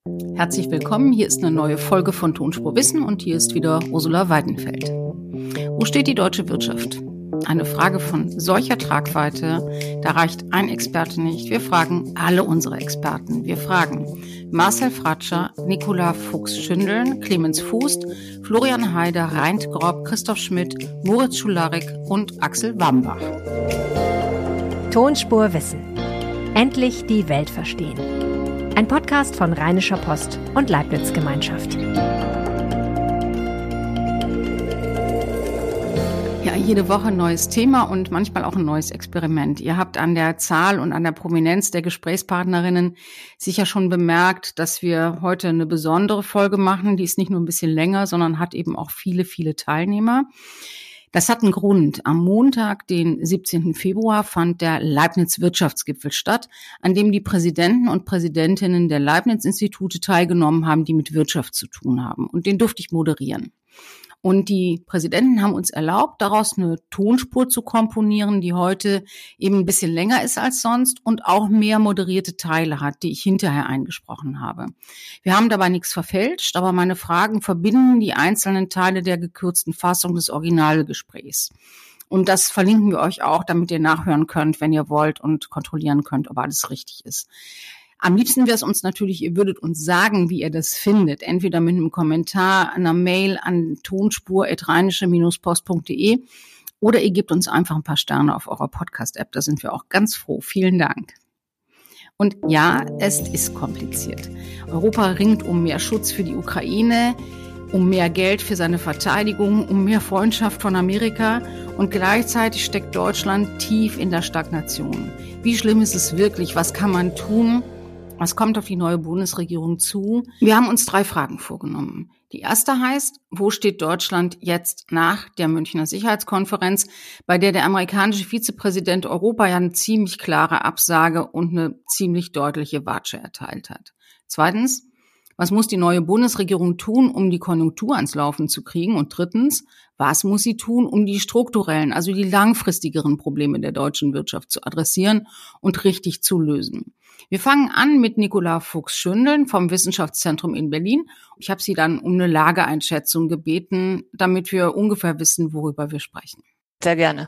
Herzlich willkommen, hier ist eine neue Folge von Tonspur Wissen und hier ist wieder Ursula Weidenfeld. Wo steht die deutsche Wirtschaft? Eine Frage von solcher Tragweite, da reicht ein Experte nicht. Wir fragen alle unsere Experten. Wir fragen Marcel Fratscher, Nicola Fuchs-Schündeln, Clemens Fußt, Florian Heider, Reint Grob, Christoph Schmidt, Moritz Schularik und Axel Wambach. Tonspur Wissen. Endlich die Welt verstehen. Ein Podcast von Rheinischer Post und Leibniz Gemeinschaft. Ja, jede Woche ein neues Thema und manchmal auch ein neues Experiment. Ihr habt an der Zahl und an der Prominenz der Gesprächspartnerinnen sicher schon bemerkt, dass wir heute eine besondere Folge machen. Die ist nicht nur ein bisschen länger, sondern hat eben auch viele, viele Teilnehmer. Das hat einen Grund. Am Montag, den 17. Februar, fand der Leibniz-Wirtschaftsgipfel statt, an dem die Präsidenten und Präsidentinnen der Leibniz-Institute teilgenommen haben, die mit Wirtschaft zu tun haben. Und den durfte ich moderieren. Und die Präsidenten haben uns erlaubt, daraus eine Tonspur zu komponieren, die heute eben ein bisschen länger ist als sonst und auch mehr moderierte Teile hat, die ich hinterher eingesprochen habe. Wir haben dabei nichts verfälscht, aber meine Fragen verbinden die einzelnen Teile der gekürzten Fassung des Originalgesprächs. Und das verlinken wir euch auch, damit ihr nachhören könnt, wenn ihr wollt und kontrollieren könnt, ob alles richtig ist. Am liebsten wäre es uns natürlich, ihr würdet uns sagen, wie ihr das findet. Entweder mit einem Kommentar, einer Mail an tonspur@rheinische-post.de oder ihr gebt uns einfach ein paar Sterne auf eurer Podcast-App. Da sind wir auch ganz froh. Vielen Dank. Und ja, es ist kompliziert. Europa ringt um mehr Schutz für die Ukraine, um mehr Geld für seine Verteidigung, um mehr Freundschaft von Amerika und gleichzeitig steckt Deutschland tief in der Stagnation. Wie schlimm ist es wirklich? Was kann man tun? Was kommt auf die neue Bundesregierung zu? Wir haben uns 3 Fragen vorgenommen. Die erste heißt, wo steht Deutschland jetzt nach der Münchner Sicherheitskonferenz, bei der der amerikanische Vizepräsident Europa ja eine ziemlich klare Absage und eine ziemlich deutliche Watsche erteilt hat. Zweitens, was muss die neue Bundesregierung tun, um die Konjunktur ans Laufen zu kriegen? Und drittens, was muss sie tun, um die strukturellen, also die langfristigeren Probleme der deutschen Wirtschaft zu adressieren und richtig zu lösen? Wir fangen an mit Nicola Fuchs-Schündeln vom Wissenschaftszentrum in Berlin. Ich habe sie dann um eine Lageeinschätzung gebeten, damit wir ungefähr wissen, worüber wir sprechen. Sehr gerne.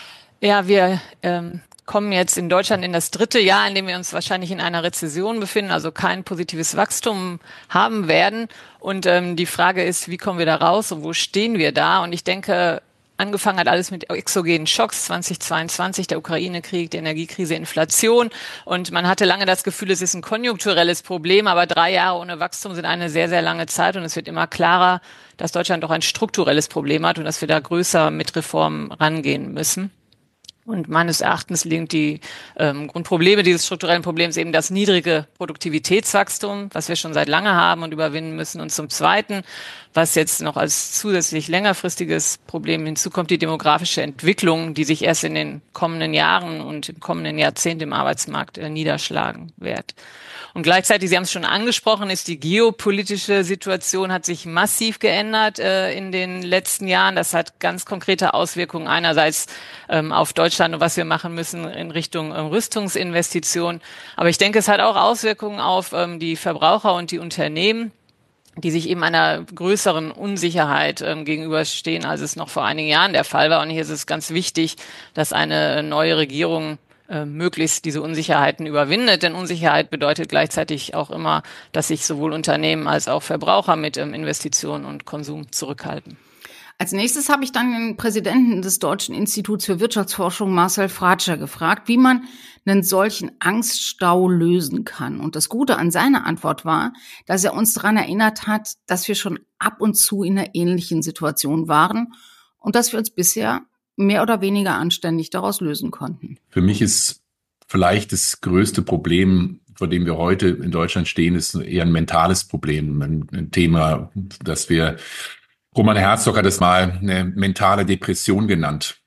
Ja, wir kommen jetzt in Deutschland in das 3. Jahr, in dem wir uns wahrscheinlich in einer Rezession befinden, also kein positives Wachstum haben werden. Und die Frage ist, wie kommen wir da raus und wo stehen wir da? Und ich denke, angefangen hat alles mit exogenen Schocks 2022, der Ukraine-Krieg, die Energiekrise, Inflation. Und man hatte lange das Gefühl, es ist ein konjunkturelles Problem, aber 3 Jahre ohne Wachstum sind eine sehr, sehr lange Zeit. Und es wird immer klarer, dass Deutschland doch ein strukturelles Problem hat und dass wir da größer mit Reformen rangehen müssen. Und meines Erachtens liegen die Grundprobleme dieses strukturellen Problems eben das niedrige Produktivitätswachstum, was wir schon seit lange haben und überwinden müssen. Und zum Zweiten, was jetzt noch als zusätzlich längerfristiges Problem hinzukommt, die demografische Entwicklung, die sich erst in den kommenden Jahren und im kommenden Jahrzehnt im Arbeitsmarkt niederschlagen wird. Und gleichzeitig, Sie haben es schon angesprochen, ist die geopolitische Situation hat sich massiv geändert in den letzten Jahren. Das hat ganz konkrete Auswirkungen einerseits auf Deutschland und was wir machen müssen in Richtung Rüstungsinvestitionen. Aber ich denke, es hat auch Auswirkungen auf die Verbraucher und die Unternehmen, die sich eben einer größeren Unsicherheit gegenüberstehen, als es noch vor einigen Jahren der Fall war. Und hier ist es ganz wichtig, dass eine neue Regierung möglichst diese Unsicherheiten überwindet. Denn Unsicherheit bedeutet gleichzeitig auch immer, dass sich sowohl Unternehmen als auch Verbraucher mit Investitionen und Konsum zurückhalten. Als nächstes habe ich dann den Präsidenten des Deutschen Instituts für Wirtschaftsforschung, Marcel Fratscher, gefragt, wie man einen solchen Angststau lösen kann. Und das Gute an seiner Antwort war, dass er uns daran erinnert hat, dass wir schon ab und zu in einer ähnlichen Situation waren und dass wir uns bisher mehr oder weniger anständig daraus lösen konnten. Für mich ist vielleicht das größte Problem, vor dem wir heute in Deutschland stehen, ist eher ein mentales Problem, ein Thema, das wir Roman Herzog hat es mal eine mentale Depression genannt.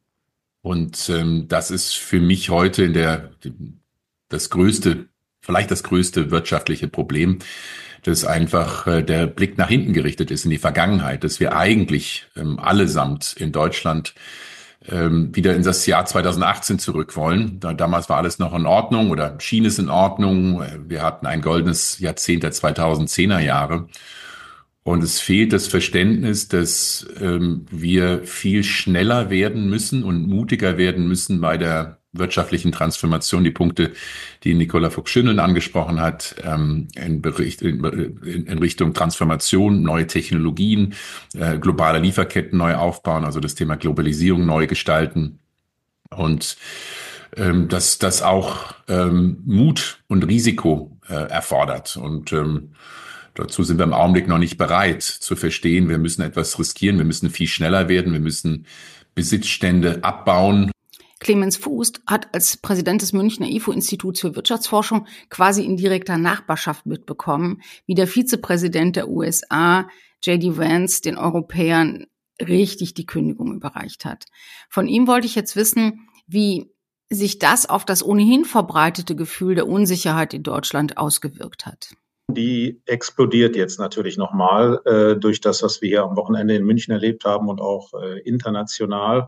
Und das ist für mich heute das größte wirtschaftliche Problem, dass einfach der Blick nach hinten gerichtet ist in die Vergangenheit, dass wir eigentlich allesamt in Deutschland wieder in das Jahr 2018 zurück wollen. Damals war alles noch in Ordnung oder schien es in Ordnung. Wir hatten ein goldenes Jahrzehnt der 2010er Jahre. Und es fehlt das Verständnis, dass wir viel schneller werden müssen und mutiger werden müssen bei der wirtschaftlichen Transformation. Die Punkte, die Nicola Fuchs-Schündeln angesprochen hat, in Richtung Transformation, neue Technologien, globale Lieferketten neu aufbauen, also das Thema Globalisierung neu gestalten. Und dass das auch Mut und Risiko erfordert. Und dazu sind wir im Augenblick noch nicht bereit zu verstehen, wir müssen etwas riskieren, wir müssen viel schneller werden, wir müssen Besitzstände abbauen. Clemens Fuß hat als Präsident des Münchner IFO-Instituts für Wirtschaftsforschung quasi in direkter Nachbarschaft mitbekommen, wie der Vizepräsident der USA, J.D. Vance, den Europäern richtig die Kündigung überreicht hat. Von ihm wollte ich jetzt wissen, wie sich das auf das ohnehin verbreitete Gefühl der Unsicherheit in Deutschland ausgewirkt hat. Die explodiert jetzt natürlich nochmal durch das, was wir hier am Wochenende in München erlebt haben und auch international.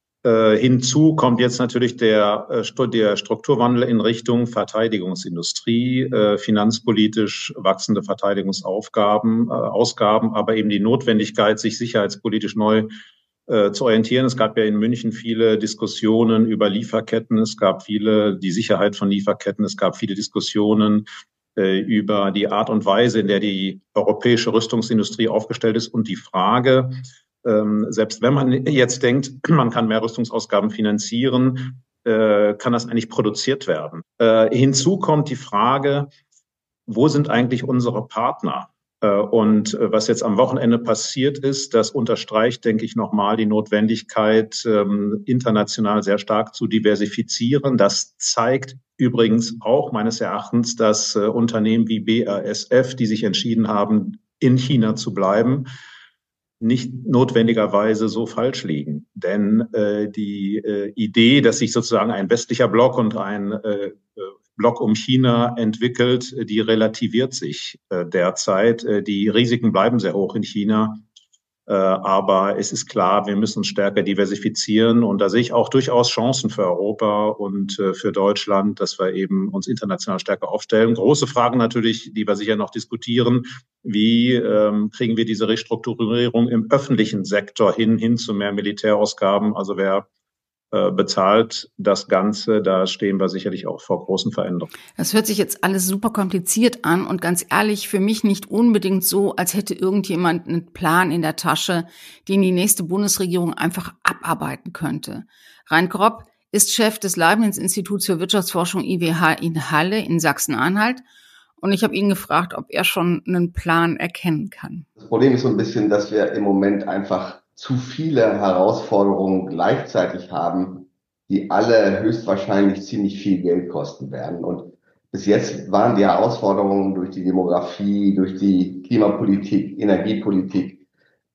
Hinzu kommt jetzt natürlich der Strukturwandel in Richtung Verteidigungsindustrie, finanzpolitisch wachsende Verteidigungsausgaben, aber eben die Notwendigkeit, sich sicherheitspolitisch neu zu orientieren. Es gab ja in München viele Diskussionen über Lieferketten, es gab die Sicherheit von Lieferketten, es gab viele Diskussionen über die Art und Weise, in der die europäische Rüstungsindustrie aufgestellt ist und die Frage, selbst wenn man jetzt denkt, man kann mehr Rüstungsausgaben finanzieren, kann das eigentlich produziert werden? Hinzu kommt die Frage, wo sind eigentlich unsere Partner? Und was jetzt am Wochenende passiert ist, das unterstreicht, denke ich, nochmal die Notwendigkeit, international sehr stark zu diversifizieren. Das zeigt übrigens auch meines Erachtens, dass Unternehmen wie BASF, die sich entschieden haben, in China zu bleiben, nicht notwendigerweise so falsch liegen. Denn die Idee, dass sich sozusagen ein westlicher Block und ein Block um China entwickelt, die relativiert sich derzeit. Die Risiken bleiben sehr hoch in China. Aber es ist klar, wir müssen uns stärker diversifizieren. Und da sehe ich auch durchaus Chancen für Europa und für Deutschland, dass wir eben uns international stärker aufstellen. Große Fragen natürlich, die wir sicher noch diskutieren. Wie kriegen wir diese Restrukturierung im öffentlichen Sektor hin zu mehr Militärausgaben? Also wer bezahlt das Ganze, da stehen wir sicherlich auch vor großen Veränderungen. Das hört sich jetzt alles super kompliziert an und ganz ehrlich, für mich nicht unbedingt so, als hätte irgendjemand einen Plan in der Tasche, den die nächste Bundesregierung einfach abarbeiten könnte. Rein Grob ist Chef des Leibniz-Instituts für Wirtschaftsforschung IWH in Halle in Sachsen-Anhalt und ich habe ihn gefragt, ob er schon einen Plan erkennen kann. Das Problem ist so ein bisschen, dass wir im Moment einfach zu viele Herausforderungen gleichzeitig haben, die alle höchstwahrscheinlich ziemlich viel Geld kosten werden. Und bis jetzt waren die Herausforderungen durch die Demografie, durch die Klimapolitik, Energiepolitik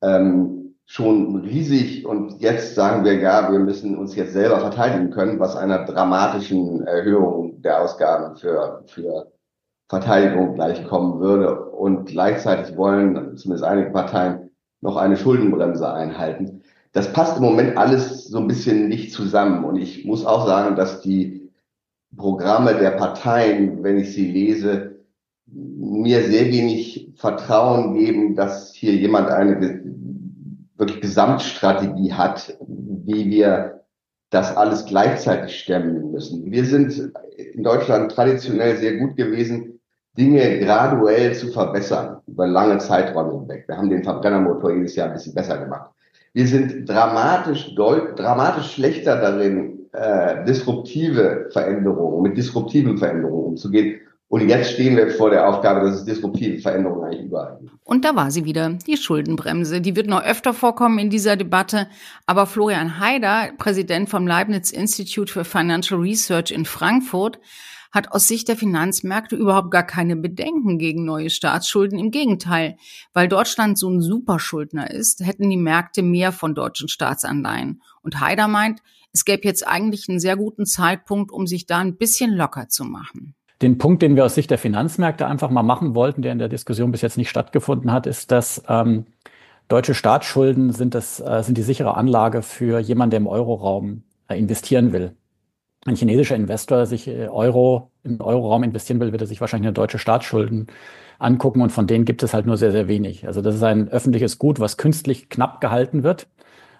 schon riesig. Und jetzt sagen wir, ja, wir müssen uns jetzt selber verteidigen können, was einer dramatischen Erhöhung der Ausgaben für Verteidigung gleichkommen würde. Und gleichzeitig wollen zumindest einige Parteien noch eine Schuldenbremse einhalten. Das passt im Moment alles so ein bisschen nicht zusammen. Und ich muss auch sagen, dass die Programme der Parteien, wenn ich sie lese, mir sehr wenig Vertrauen geben, dass hier jemand eine wirklich Gesamtstrategie hat, wie wir das alles gleichzeitig stemmen müssen. Wir sind in Deutschland traditionell sehr gut gewesen, Dinge graduell zu verbessern, über lange Zeiträume hinweg. Wir haben den Verbrennermotor jedes Jahr ein bisschen besser gemacht. Wir sind dramatisch schlechter darin, mit disruptiven Veränderungen umzugehen. Und jetzt stehen wir vor der Aufgabe, dass es disruptive Veränderungen eigentlich überall gibt. Und da war sie wieder, die Schuldenbremse. Die wird noch öfter vorkommen in dieser Debatte. Aber Florian Haider, Präsident vom Leibniz Institute for Financial Research in Frankfurt, hat aus Sicht der Finanzmärkte überhaupt gar keine Bedenken gegen neue Staatsschulden. Im Gegenteil, weil Deutschland so ein Superschuldner ist, hätten die Märkte mehr von deutschen Staatsanleihen. Und Haider meint, es gäbe jetzt eigentlich einen sehr guten Zeitpunkt, um sich da ein bisschen locker zu machen. Den Punkt, den wir aus Sicht der Finanzmärkte einfach mal machen wollten, der in der Diskussion bis jetzt nicht stattgefunden hat, ist, dass Deutsche Staatsschulden sind die sichere Anlage für jemanden, der im Euroraum investieren will. Ein chinesischer Investor sich im Euroraum investieren will, wird er sich wahrscheinlich eine deutsche Staatsschulden angucken und von denen gibt es halt nur sehr, sehr wenig. Also das ist ein öffentliches Gut, was künstlich knapp gehalten wird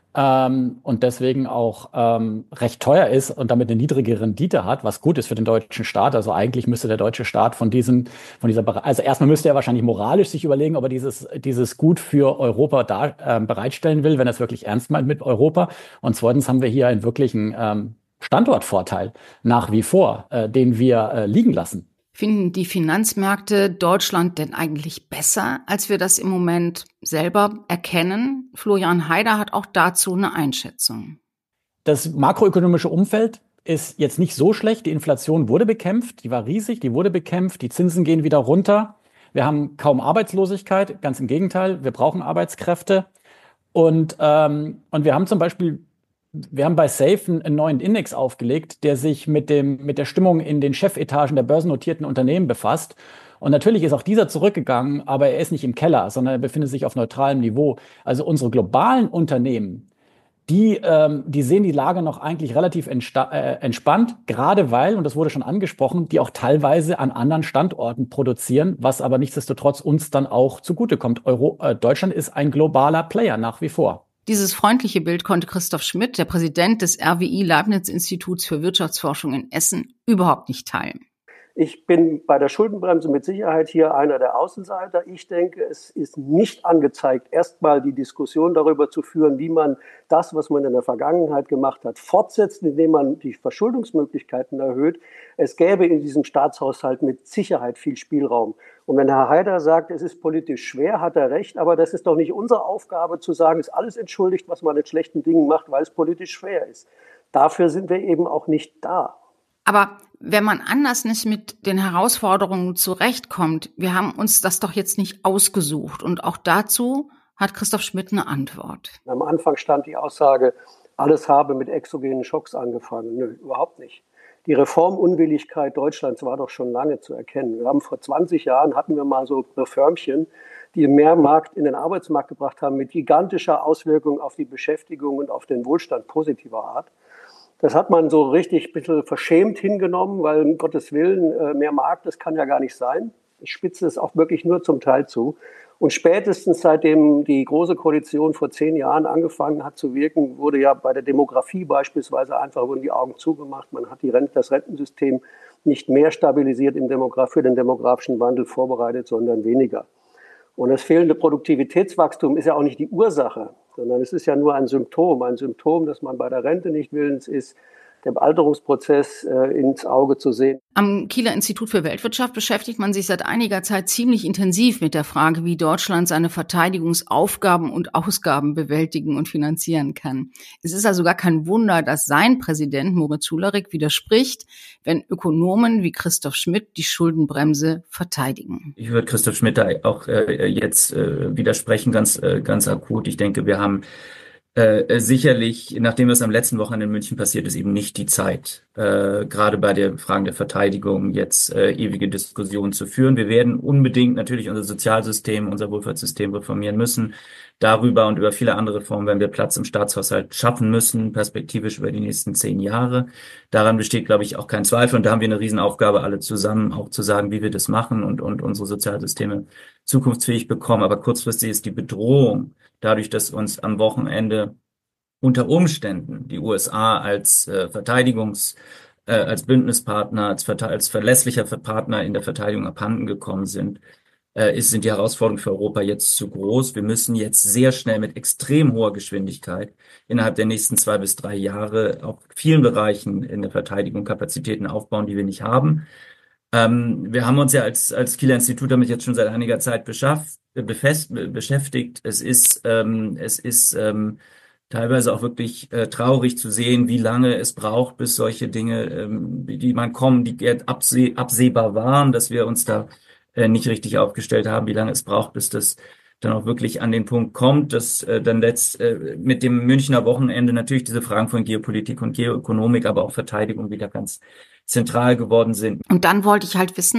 und deswegen auch recht teuer ist und damit eine niedrige Rendite hat, was gut ist für den deutschen Staat. Also eigentlich müsste der deutsche Staat also erstmal müsste er wahrscheinlich moralisch sich überlegen, ob er dieses Gut für Europa bereitstellen will, wenn er es wirklich ernst meint mit Europa. Und zweitens haben wir hier einen wirklichen Standortvorteil nach wie vor, den wir liegen lassen. Finden die Finanzmärkte Deutschland denn eigentlich besser, als wir das im Moment selber erkennen? Florian Haider hat auch dazu eine Einschätzung. Das makroökonomische Umfeld ist jetzt nicht so schlecht. Die Inflation wurde bekämpft, die war riesig, die wurde bekämpft, die Zinsen gehen wieder runter. Wir haben kaum Arbeitslosigkeit, ganz im Gegenteil, wir brauchen Arbeitskräfte. Und wir haben bei Safe einen neuen Index aufgelegt, der sich mit der Stimmung in den Chefetagen der börsennotierten Unternehmen befasst. Und natürlich ist auch dieser zurückgegangen, aber er ist nicht im Keller, sondern er befindet sich auf neutralem Niveau. Also unsere globalen Unternehmen, die sehen die Lage noch eigentlich relativ entspannt, gerade weil, und das wurde schon angesprochen, die auch teilweise an anderen Standorten produzieren, was aber nichtsdestotrotz uns dann auch zugutekommt. Deutschland ist ein globaler Player nach wie vor. Dieses freundliche Bild konnte Christoph Schmidt, der Präsident des RWI Leibniz-Instituts für Wirtschaftsforschung in Essen, überhaupt nicht teilen. Ich bin bei der Schuldenbremse mit Sicherheit hier einer der Außenseiter. Ich denke, es ist nicht angezeigt, erstmal die Diskussion darüber zu führen, wie man das, was man in der Vergangenheit gemacht hat, fortsetzt, indem man die Verschuldungsmöglichkeiten erhöht. Es gäbe in diesem Staatshaushalt mit Sicherheit viel Spielraum. Und wenn Herr Haider sagt, es ist politisch schwer, hat er recht. Aber das ist doch nicht unsere Aufgabe zu sagen, es ist alles entschuldigt, was man in schlechten Dingen macht, weil es politisch schwer ist. Dafür sind wir eben auch nicht da. Aber wenn man anders nicht mit den Herausforderungen zurechtkommt, wir haben uns das doch jetzt nicht ausgesucht. Und auch dazu hat Christoph Schmidt eine Antwort. Am Anfang stand die Aussage, alles habe mit exogenen Schocks angefangen. Nö, überhaupt nicht. Die Reformunwilligkeit Deutschlands war doch schon lange zu erkennen. Wir haben vor 20 Jahren, hatten wir mal so Reformchen, die mehr Markt in den Arbeitsmarkt gebracht haben, mit gigantischer Auswirkung auf die Beschäftigung und auf den Wohlstand positiver Art. Das hat man so richtig ein bisschen verschämt hingenommen, weil um Gottes Willen, mehr Markt, das kann ja gar nicht sein. Ich spitze es auch wirklich nur zum Teil zu. Und spätestens seitdem die Große Koalition vor 10 Jahren angefangen hat zu wirken, wurde ja bei der Demografie beispielsweise einfach wurden die Augen zugemacht. Man hat das Rentensystem nicht mehr stabilisiert für den demografischen Wandel vorbereitet, sondern weniger. Und das fehlende Produktivitätswachstum ist ja auch nicht die Ursache, sondern es ist ja nur ein Symptom, dass man bei der Rente nicht willens ist, dem Alterungsprozess ins Auge zu sehen. Am Kieler Institut für Weltwirtschaft beschäftigt man sich seit einiger Zeit ziemlich intensiv mit der Frage, wie Deutschland seine Verteidigungsaufgaben und Ausgaben bewältigen und finanzieren kann. Es ist also gar kein Wunder, dass sein Präsident Moritz Schularik widerspricht, wenn Ökonomen wie Christoph Schmidt die Schuldenbremse verteidigen. Ich würde Christoph Schmidt da auch jetzt widersprechen, ganz akut. Ich denke, wir haben sicherlich, nachdem was am letzten Wochenende in München passiert ist, eben nicht die Zeit, gerade bei den Fragen der Verteidigung jetzt ewige Diskussionen zu führen. Wir werden unbedingt natürlich unser Sozialsystem, unser Wohlfahrtssystem reformieren müssen. Darüber und über viele andere Reformen werden wir Platz im Staatshaushalt schaffen müssen, perspektivisch über die nächsten 10 Jahre. Daran besteht, glaube ich, auch kein Zweifel. Und da haben wir eine Riesenaufgabe, alle zusammen auch zu sagen, wie wir das machen und unsere Sozialsysteme zukunftsfähig bekommen. Aber kurzfristig ist die Bedrohung dadurch, dass uns am Wochenende unter Umständen die USA als als Bündnispartner, als verlässlicher Partner in der Verteidigung abhanden gekommen sind, sind die Herausforderungen für Europa jetzt zu groß. Wir müssen jetzt sehr schnell mit extrem hoher Geschwindigkeit innerhalb der nächsten 2 bis 3 Jahre auf vielen Bereichen in der Verteidigung Kapazitäten aufbauen, die wir nicht haben. Wir haben uns ja als Kieler Institut damit jetzt schon seit einiger Zeit beschäftigt. Es ist teilweise auch wirklich traurig zu sehen, wie lange es braucht, bis solche Dinge, die absehbar waren, dass wir uns da nicht richtig aufgestellt haben, wie lange es braucht, bis das dann auch wirklich an den Punkt kommt, dass dann mit dem Münchner Wochenende natürlich diese Fragen von Geopolitik und Geoökonomik, aber auch Verteidigung wieder ganz zentral geworden sind. Und dann wollte ich halt wissen,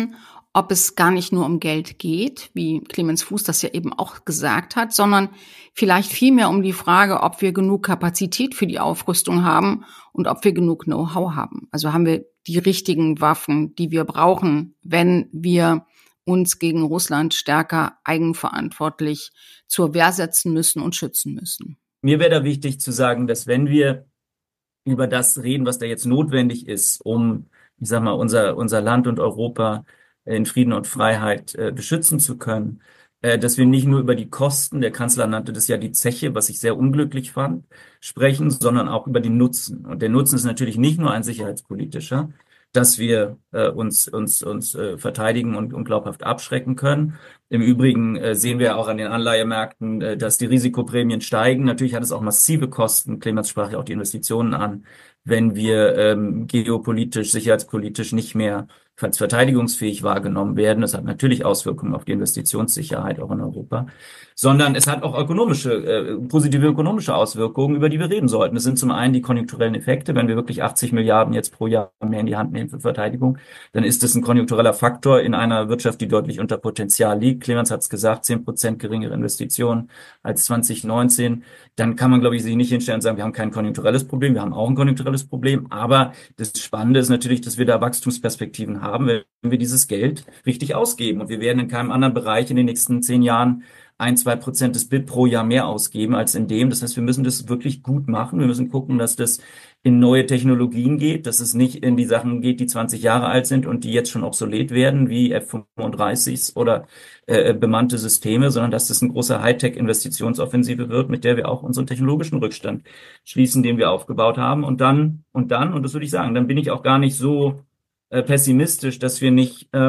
ob es gar nicht nur um Geld geht, wie Clemens Fuß das ja eben auch gesagt hat, sondern vielleicht vielmehr um die Frage, ob wir genug Kapazität für die Aufrüstung haben und ob wir genug Know-how haben. Also haben wir die richtigen Waffen, die wir brauchen, wenn wir uns gegen Russland stärker eigenverantwortlich zur Wehr setzen müssen und schützen müssen. Mir wäre da wichtig zu sagen, dass wenn wir über das reden, was da jetzt notwendig ist, um, ich sag mal, unser Land und Europa in Frieden und Freiheit beschützen zu können, dass wir nicht nur über die Kosten, der Kanzler nannte das ja die Zeche, was ich sehr unglücklich fand, sprechen, sondern auch über den Nutzen. Und der Nutzen ist natürlich nicht nur ein sicherheitspolitischer, dass wir uns verteidigen und glaubhaft abschrecken können. Im Übrigen sehen wir auch an den Anleihemärkten, dass die Risikoprämien steigen. Natürlich hat es auch massive Kosten. Clemens sprach ja auch die Investitionen an, wenn wir geopolitisch, sicherheitspolitisch nicht mehr als verteidigungsfähig wahrgenommen werden. Das hat natürlich Auswirkungen auf die Investitionssicherheit auch in Europa, sondern es hat auch positive ökonomische Auswirkungen, über die wir reden sollten. Das sind zum einen die konjunkturellen Effekte. Wenn wir wirklich 80 Milliarden jetzt pro Jahr mehr in die Hand nehmen für Verteidigung, dann ist das ein konjunktureller Faktor in einer Wirtschaft, die deutlich unter Potenzial liegt. Clemens hat es gesagt, 10% geringere Investitionen als 2019. Dann kann man, glaube ich, sich nicht hinstellen und sagen, wir haben kein konjunkturelles Problem. Wir haben auch ein konjunkturelles Problem. Aber das Spannende ist natürlich, dass wir da Wachstumsperspektiven haben, wenn wir dieses Geld richtig ausgeben. Und wir werden in keinem anderen Bereich in den nächsten 10 Jahren 1-2% des BIP pro Jahr mehr ausgeben als in dem. Das heißt, wir müssen das wirklich gut machen. Wir müssen gucken, dass das in neue Technologien geht, dass es nicht in die Sachen geht, die 20 Jahre alt sind und die jetzt schon obsolet werden, wie F-35s oder bemannte Systeme, sondern dass das eine große Hightech-Investitionsoffensive wird, mit der wir auch unseren technologischen Rückstand schließen, den wir aufgebaut haben. Und das würde ich sagen, dann bin ich auch gar nicht so pessimistisch, dass wir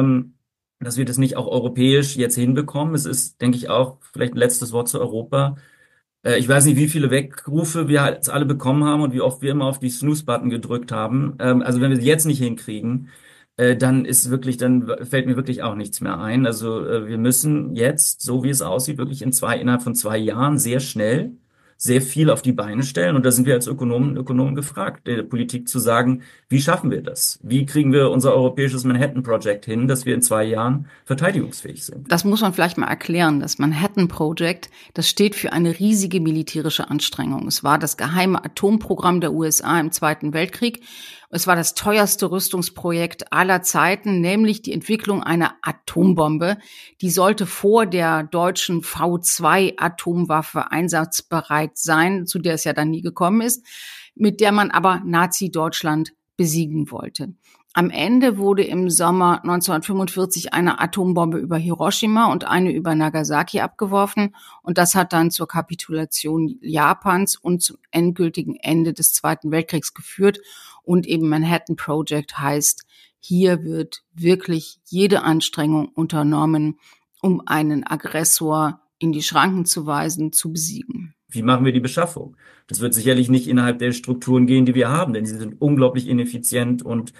das nicht auch europäisch jetzt hinbekommen. Es ist, denke ich, auch vielleicht ein letztes Wort zu Europa. Ich weiß nicht, wie viele Weckrufe wir jetzt alle bekommen haben und wie oft wir immer auf die Snooze-Button gedrückt haben. Also wenn wir es jetzt nicht hinkriegen, dann fällt mir wirklich auch nichts mehr ein. Also wir müssen jetzt, so wie es aussieht, wirklich innerhalb von 2 Jahren sehr schnell sehr viel auf die Beine stellen. Und da sind wir als Ökonomen gefragt, der Politik zu sagen, wie schaffen wir das? Wie kriegen wir unser europäisches Manhattan Project hin, dass wir in 2 Jahren verteidigungsfähig sind? Das muss man vielleicht mal erklären. Das Manhattan Project, das steht für eine riesige militärische Anstrengung. Es war das geheime Atomprogramm der USA im Zweiten Weltkrieg. Es war das teuerste Rüstungsprojekt aller Zeiten, nämlich die Entwicklung einer Atombombe. Die sollte vor der deutschen V2-Atomwaffe einsatzbereit sein, zu der es ja dann nie gekommen ist, mit der man aber Nazi-Deutschland besiegen wollte. Am Ende wurde im Sommer 1945 eine Atombombe über Hiroshima und eine über Nagasaki abgeworfen. Und das hat dann zur Kapitulation Japans und zum endgültigen Ende des Zweiten Weltkriegs geführt. Und eben Manhattan Project heißt, hier wird wirklich jede Anstrengung unternommen, um einen Aggressor in die Schranken zu weisen, zu besiegen. Wie machen wir die Beschaffung? Das wird sicherlich nicht innerhalb der Strukturen gehen, die wir haben, denn sie sind unglaublich ineffizient und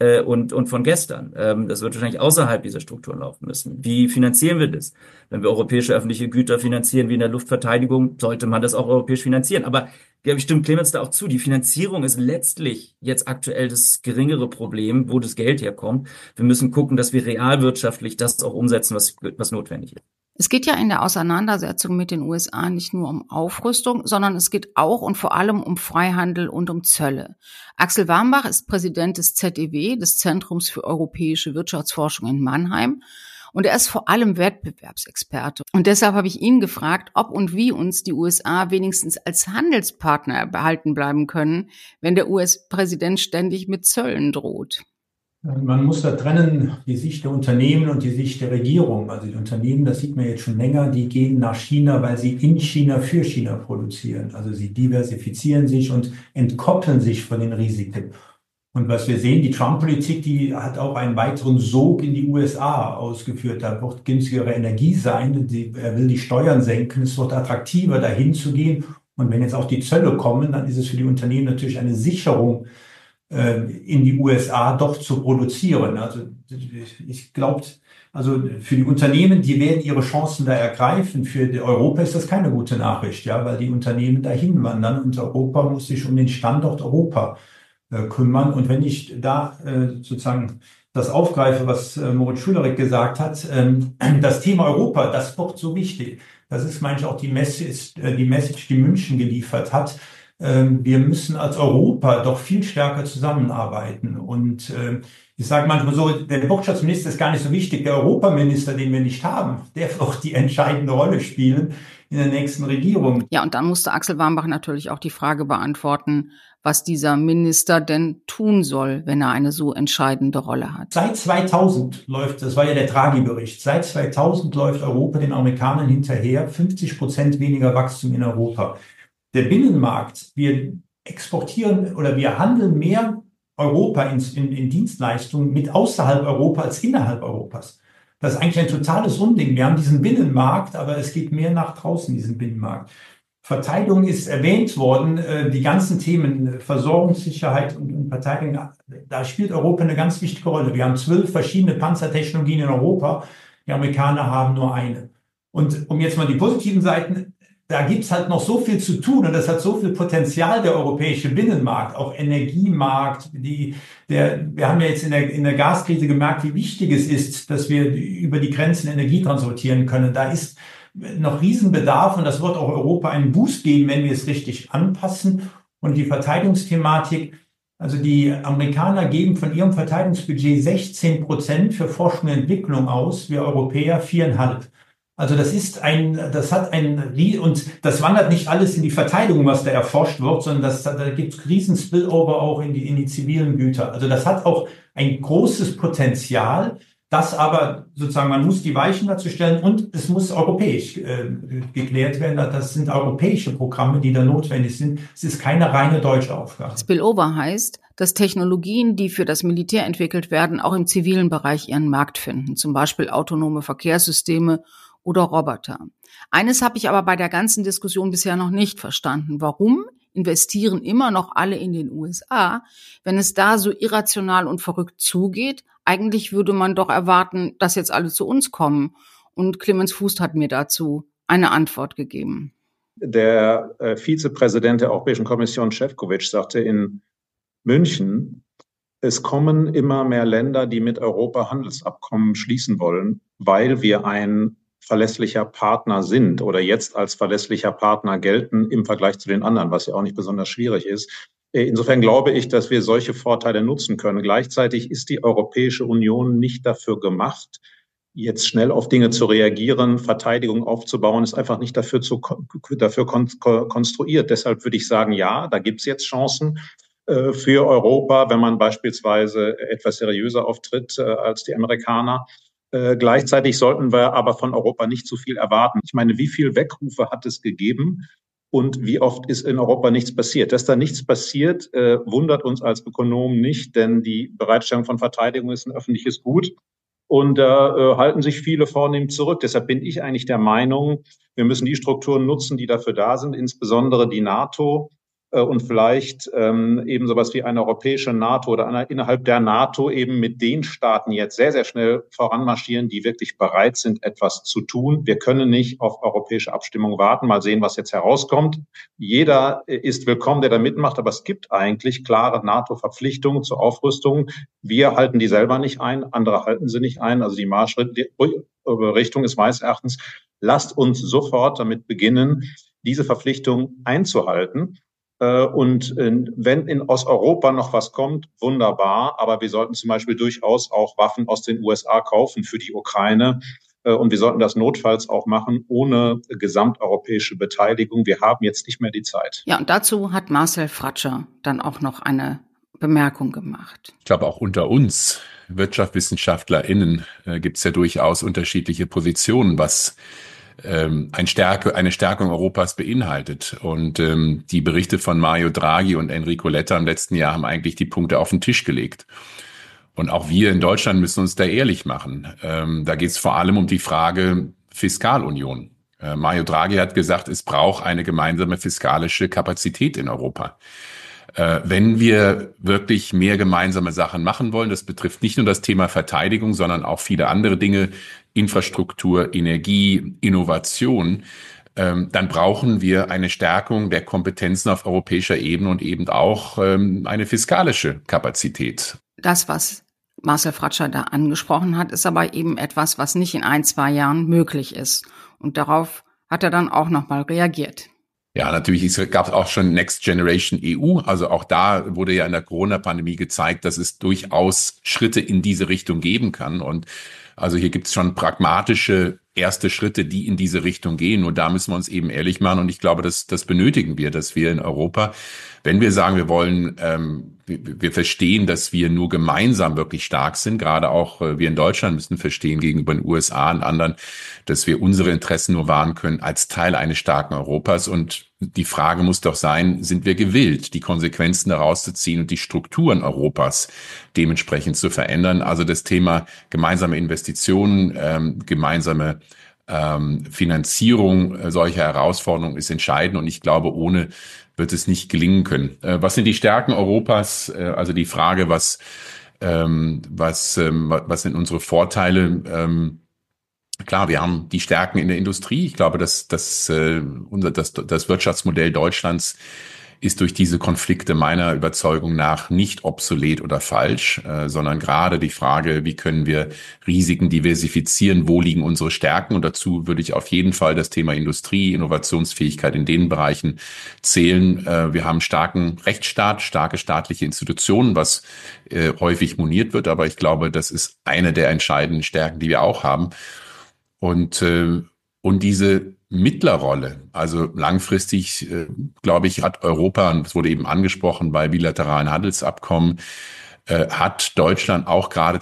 von gestern. Das wird wahrscheinlich außerhalb dieser Strukturen laufen müssen. Wie finanzieren wir das? Wenn wir europäische öffentliche Güter finanzieren, wie in der Luftverteidigung, sollte man das auch europäisch finanzieren. Aber, glaube ich, stimmt Clemens da auch zu. Die Finanzierung ist letztlich jetzt aktuell das geringere Problem, wo das Geld herkommt. Wir müssen gucken, dass wir realwirtschaftlich das auch umsetzen, was notwendig ist. Es geht ja in der Auseinandersetzung mit den USA nicht nur um Aufrüstung, sondern es geht auch und vor allem um Freihandel und um Zölle. Axel Warmbach ist Präsident des ZEW, des Zentrums für europäische Wirtschaftsforschung in Mannheim. Und er ist vor allem Wettbewerbsexperte. Und deshalb habe ich ihn gefragt, ob und wie uns die USA wenigstens als Handelspartner behalten bleiben können, wenn der US-Präsident ständig mit Zöllen droht. Man muss da trennen, die Sicht der Unternehmen und die Sicht der Regierung. Also die Unternehmen, das sieht man jetzt schon länger, die gehen nach China, weil sie in China für China produzieren. Also sie diversifizieren sich und entkoppeln sich von den Risiken. Und was wir sehen, die Trump-Politik, die hat auch einen weiteren Sog in die USA ausgeführt. Da wird günstigere Energie sein. Er will die Steuern senken. Es wird attraktiver, dahin zu gehen. Und wenn jetzt auch die Zölle kommen, dann ist es für die Unternehmen natürlich eine Sicherung, in die USA doch zu produzieren. Also ich glaube, also für die Unternehmen, die werden ihre Chancen da ergreifen. Für Europa ist das keine gute Nachricht, ja, weil die Unternehmen dahin wandern und Europa muss sich um den Standort Europa kümmern. Und wenn ich da sozusagen das aufgreife, was Moritz Schülerich gesagt hat. Das Thema Europa, das wird so wichtig. Das ist, meine ich, auch die Message, die München geliefert hat. Wir müssen als Europa doch viel stärker zusammenarbeiten. Und ich sage manchmal so, der Wirtschaftsminister ist gar nicht so wichtig. Der Europaminister, den wir nicht haben, der wird die entscheidende Rolle spielen in der nächsten Regierung. Ja, und dann musste Axel Warmbach natürlich auch die Frage beantworten, was dieser Minister denn tun soll, wenn er eine so entscheidende Rolle hat. Seit 2000 läuft, das war ja der Draghi-Bericht, seit 2000 läuft Europa den Amerikanern hinterher, 50% weniger Wachstum in Europa. Der Binnenmarkt, wir exportieren oder wir handeln mehr Europa in Dienstleistungen mit außerhalb Europa als innerhalb Europas. Das ist eigentlich ein totales Unding. Wir haben diesen Binnenmarkt, aber es geht mehr nach draußen, diesen Binnenmarkt. Verteidigung ist erwähnt worden, die ganzen Themen Versorgungssicherheit und Verteidigung, da spielt Europa eine ganz wichtige Rolle. Wir haben 12 verschiedene Panzertechnologien in Europa, die Amerikaner haben nur eine. Und um jetzt mal die positiven Seiten, da gibt's halt noch so viel zu tun und das hat so viel Potenzial, der europäische Binnenmarkt, auch Energiemarkt. Wir haben ja jetzt in der Gaskrise gemerkt, wie wichtig es ist, dass wir über die Grenzen Energie transportieren können. Da ist noch Riesenbedarf und das wird auch Europa einen Boost geben, wenn wir es richtig anpassen. Und die Verteidigungsthematik, also die Amerikaner geben von ihrem Verteidigungsbudget 16% für Forschung und Entwicklung aus, wir Europäer 4,5%. Also und das wandert nicht alles in die Verteidigung, was da erforscht wird, sondern da gibt es riesen Spillover auch in die zivilen Güter. Also das hat auch ein großes Potenzial, das aber sozusagen, man muss die Weichen dazu stellen und es muss europäisch geklärt werden. Das sind europäische Programme, die da notwendig sind. Es ist keine reine deutsche Aufgabe. Spillover heißt, dass Technologien, die für das Militär entwickelt werden, auch im zivilen Bereich ihren Markt finden, zum Beispiel autonome Verkehrssysteme oder Roboter. Eines habe ich aber bei der ganzen Diskussion bisher noch nicht verstanden. Warum investieren immer noch alle in den USA, wenn es da so irrational und verrückt zugeht? Eigentlich würde man doch erwarten, dass jetzt alle zu uns kommen. Und Clemens Fuß hat mir dazu eine Antwort gegeben. Der Vizepräsident der Europäischen Kommission, Šefčovič, sagte in München, es kommen immer mehr Länder, die mit Europa Handelsabkommen schließen wollen, weil wir ein verlässlicher Partner sind oder jetzt als verlässlicher Partner gelten im Vergleich zu den anderen, was ja auch nicht besonders schwierig ist. Insofern glaube ich, dass wir solche Vorteile nutzen können. Gleichzeitig ist die Europäische Union nicht dafür gemacht, jetzt schnell auf Dinge zu reagieren, Verteidigung aufzubauen, ist einfach nicht dafür konstruiert. Deshalb würde ich sagen, ja, da gibt es jetzt Chancen für Europa, wenn man beispielsweise etwas seriöser auftritt als die Amerikaner. Gleichzeitig sollten wir aber von Europa nicht zu viel erwarten. Ich meine, wie viel Weckrufe hat es gegeben und wie oft ist in Europa nichts passiert? Dass da nichts passiert, wundert uns als Ökonomen nicht, denn die Bereitstellung von Verteidigung ist ein öffentliches Gut und da halten sich viele vornehm zurück. Deshalb bin ich eigentlich der Meinung, wir müssen die Strukturen nutzen, die dafür da sind, insbesondere die NATO. Und vielleicht eben sowas wie eine europäische NATO oder innerhalb der NATO eben mit den Staaten jetzt sehr, sehr schnell voranmarschieren, die wirklich bereit sind, etwas zu tun. Wir können nicht auf europäische Abstimmung warten. Mal sehen, was jetzt herauskommt. Jeder ist willkommen, der da mitmacht, aber es gibt eigentlich klare NATO-Verpflichtungen zur Aufrüstung. Wir halten die selber nicht ein, andere halten sie nicht ein. Also die Marschrichtung ist meines Erachtens, lasst uns sofort damit beginnen, diese Verpflichtung einzuhalten. Und wenn aus Europa noch was kommt, wunderbar. Aber wir sollten zum Beispiel durchaus auch Waffen aus den USA kaufen für die Ukraine. Und wir sollten das notfalls auch machen, ohne gesamteuropäische Beteiligung. Wir haben jetzt nicht mehr die Zeit. Ja, und dazu hat Marcel Fratscher dann auch noch eine Bemerkung gemacht. Ich glaube, auch unter uns WirtschaftswissenschaftlerInnen gibt es ja durchaus unterschiedliche Positionen, was eine Stärkung Europas beinhaltet. Und die Berichte von Mario Draghi und Enrico Letta im letzten Jahr haben eigentlich die Punkte auf den Tisch gelegt. Und auch wir in Deutschland müssen uns da ehrlich machen. Da geht es vor allem um die Frage Fiskalunion. Mario Draghi hat gesagt, es braucht eine gemeinsame fiskalische Kapazität in Europa. Wenn wir wirklich mehr gemeinsame Sachen machen wollen, das betrifft nicht nur das Thema Verteidigung, sondern auch viele andere Dinge, Infrastruktur, Energie, Innovation, dann brauchen wir eine Stärkung der Kompetenzen auf europäischer Ebene und eben auch eine fiskalische Kapazität. Das, was Marcel Fratscher da angesprochen hat, ist aber eben etwas, was nicht in 1-2 Jahren möglich ist. Und darauf hat er dann auch nochmal reagiert. Ja, natürlich, gab es auch schon Next Generation EU. Also auch da wurde ja in der Corona-Pandemie gezeigt, dass es durchaus Schritte in diese Richtung geben kann. Und also hier gibt es schon pragmatische erste Schritte, die in diese Richtung gehen. Nur da müssen wir uns eben ehrlich machen. Und ich glaube, das benötigen wir, dass wir in Europa, wenn wir sagen, wir wollen, wir verstehen, dass wir nur gemeinsam wirklich stark sind, gerade auch wir in Deutschland müssen verstehen gegenüber den USA und anderen, dass wir unsere Interessen nur wahren können als Teil eines starken Europas. Und die Frage muss doch sein, sind wir gewillt, die Konsequenzen daraus zu ziehen und die Strukturen Europas dementsprechend zu verändern? Also das Thema gemeinsame Investitionen, gemeinsame Finanzierung solcher Herausforderungen ist entscheidend. Und ich glaube, ohne wird es nicht gelingen können. Was sind die Stärken Europas? Also die Frage, was sind unsere Vorteile? Klar, wir haben die Stärken in der Industrie. Ich glaube, dass das Wirtschaftsmodell Deutschlands ist durch diese Konflikte meiner Überzeugung nach nicht obsolet oder falsch, sondern gerade die Frage, wie können wir Risiken diversifizieren, wo liegen unsere Stärken? Und dazu würde ich auf jeden Fall das Thema Industrie, Innovationsfähigkeit in den Bereichen zählen. Wir haben starken Rechtsstaat, starke staatliche Institutionen, was häufig moniert wird, aber ich glaube, das ist eine der entscheidenden Stärken, die wir auch haben. Und diese Mittlerrolle, also langfristig, glaube ich, hat Europa, und es wurde eben angesprochen bei bilateralen Handelsabkommen, hat Deutschland auch gerade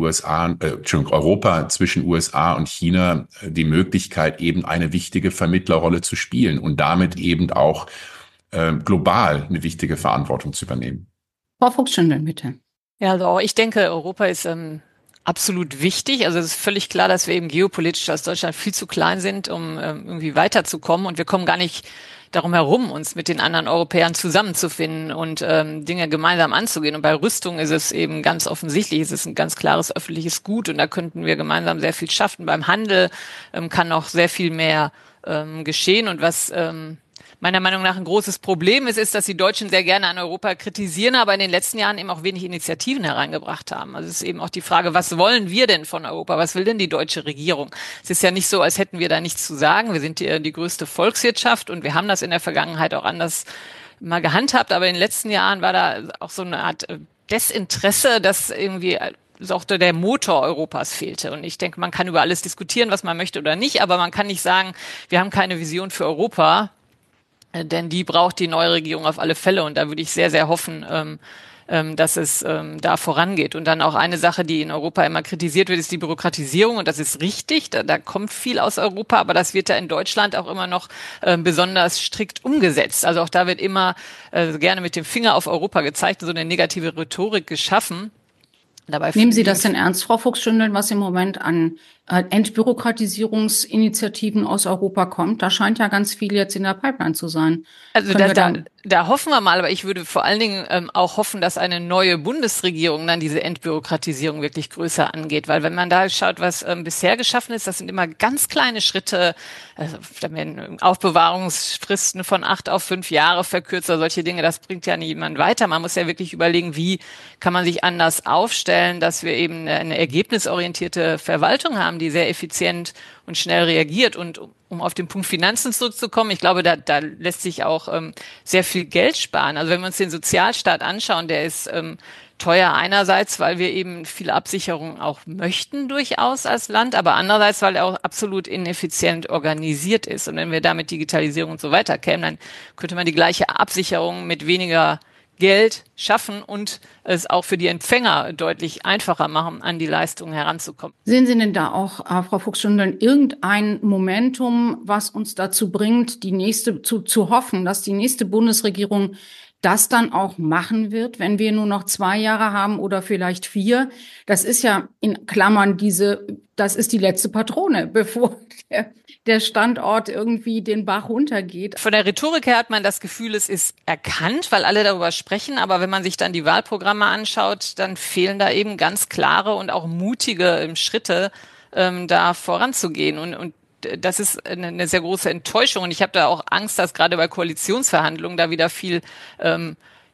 Europa zwischen USA und China die Möglichkeit, eben eine wichtige Vermittlerrolle zu spielen und damit eben auch global eine wichtige Verantwortung zu übernehmen. Frau Fuchs-Schindel, bitte. Ja, also auch ich denke, Europa ist absolut wichtig. Also es ist völlig klar, dass wir eben geopolitisch als Deutschland viel zu klein sind, um irgendwie weiterzukommen. Und wir kommen gar nicht darum herum, uns mit den anderen Europäern zusammenzufinden und Dinge gemeinsam anzugehen. Und bei Rüstung ist es eben ganz offensichtlich, es ist ein ganz klares öffentliches Gut und da könnten wir gemeinsam sehr viel schaffen. Beim Handel kann noch sehr viel mehr geschehen. Und was meiner Meinung nach ein großes Problem ist, dass die Deutschen sehr gerne an Europa kritisieren, aber in den letzten Jahren eben auch wenig Initiativen hereingebracht haben. Also es ist eben auch die Frage, was wollen wir denn von Europa? Was will denn die deutsche Regierung? Es ist ja nicht so, als hätten wir da nichts zu sagen. Wir sind die größte Volkswirtschaft und wir haben das in der Vergangenheit auch anders mal gehandhabt. Aber in den letzten Jahren war da auch so eine Art Desinteresse, dass irgendwie auch der Motor Europas fehlte. Und ich denke, man kann über alles diskutieren, was man möchte oder nicht, aber man kann nicht sagen, wir haben keine Vision für Europa. Denn die braucht die neue Regierung auf alle Fälle. Und da würde ich sehr, sehr hoffen, dass es da vorangeht. Und dann auch eine Sache, die in Europa immer kritisiert wird, ist die Bürokratisierung. Und das ist richtig, da kommt viel aus Europa, aber das wird da in Deutschland auch immer noch besonders strikt umgesetzt. Also auch da wird immer gerne mit dem Finger auf Europa gezeigt und so eine negative Rhetorik geschaffen. Dabei nehmen Sie das denn ernst, Frau Fuchs-Schindel, was im Moment an Entbürokratisierungsinitiativen aus Europa kommt? Da scheint ja ganz viel jetzt in der Pipeline zu sein. Also da hoffen wir mal, aber ich würde vor allen Dingen auch hoffen, dass eine neue Bundesregierung dann diese Entbürokratisierung wirklich größer angeht. Weil wenn man da schaut, was bisher geschaffen ist, das sind immer ganz kleine Schritte. Also da werden Aufbewahrungsfristen von 8 auf 5 Jahre verkürzt oder solche Dinge. Das bringt ja niemand weiter. Man muss ja wirklich überlegen, wie kann man sich anders aufstellen, dass wir eben eine ergebnisorientierte Verwaltung haben, die sehr effizient und schnell reagiert. Und um auf den Punkt Finanzen zurückzukommen, ich glaube, da lässt sich auch sehr viel Geld sparen. Also wenn wir uns den Sozialstaat anschauen, der ist teuer einerseits, weil wir eben viele Absicherungen auch möchten durchaus als Land, aber andererseits, weil er auch absolut ineffizient organisiert ist. Und wenn wir da mit Digitalisierung und so weiter kämen, dann könnte man die gleiche Absicherung mit weniger Geld schaffen und es auch für die Empfänger deutlich einfacher machen, an die Leistungen heranzukommen. Sehen Sie denn da auch, Frau Fuchs-Schindel, irgendein Momentum, was uns dazu bringt, zu hoffen, dass die nächste Bundesregierung das dann auch machen wird, wenn wir nur noch 2 Jahre haben oder vielleicht 4? Das ist ja in Klammern das ist die letzte Patrone, bevor der Standort irgendwie den Bach runtergeht. Von der Rhetorik her hat man das Gefühl, es ist erkannt, weil alle darüber sprechen. Aber wenn man sich dann die Wahlprogramme anschaut, dann fehlen da eben ganz klare und auch mutige Schritte, da voranzugehen. Und das ist eine sehr große Enttäuschung. Und ich habe da auch Angst, dass gerade bei Koalitionsverhandlungen da wieder viel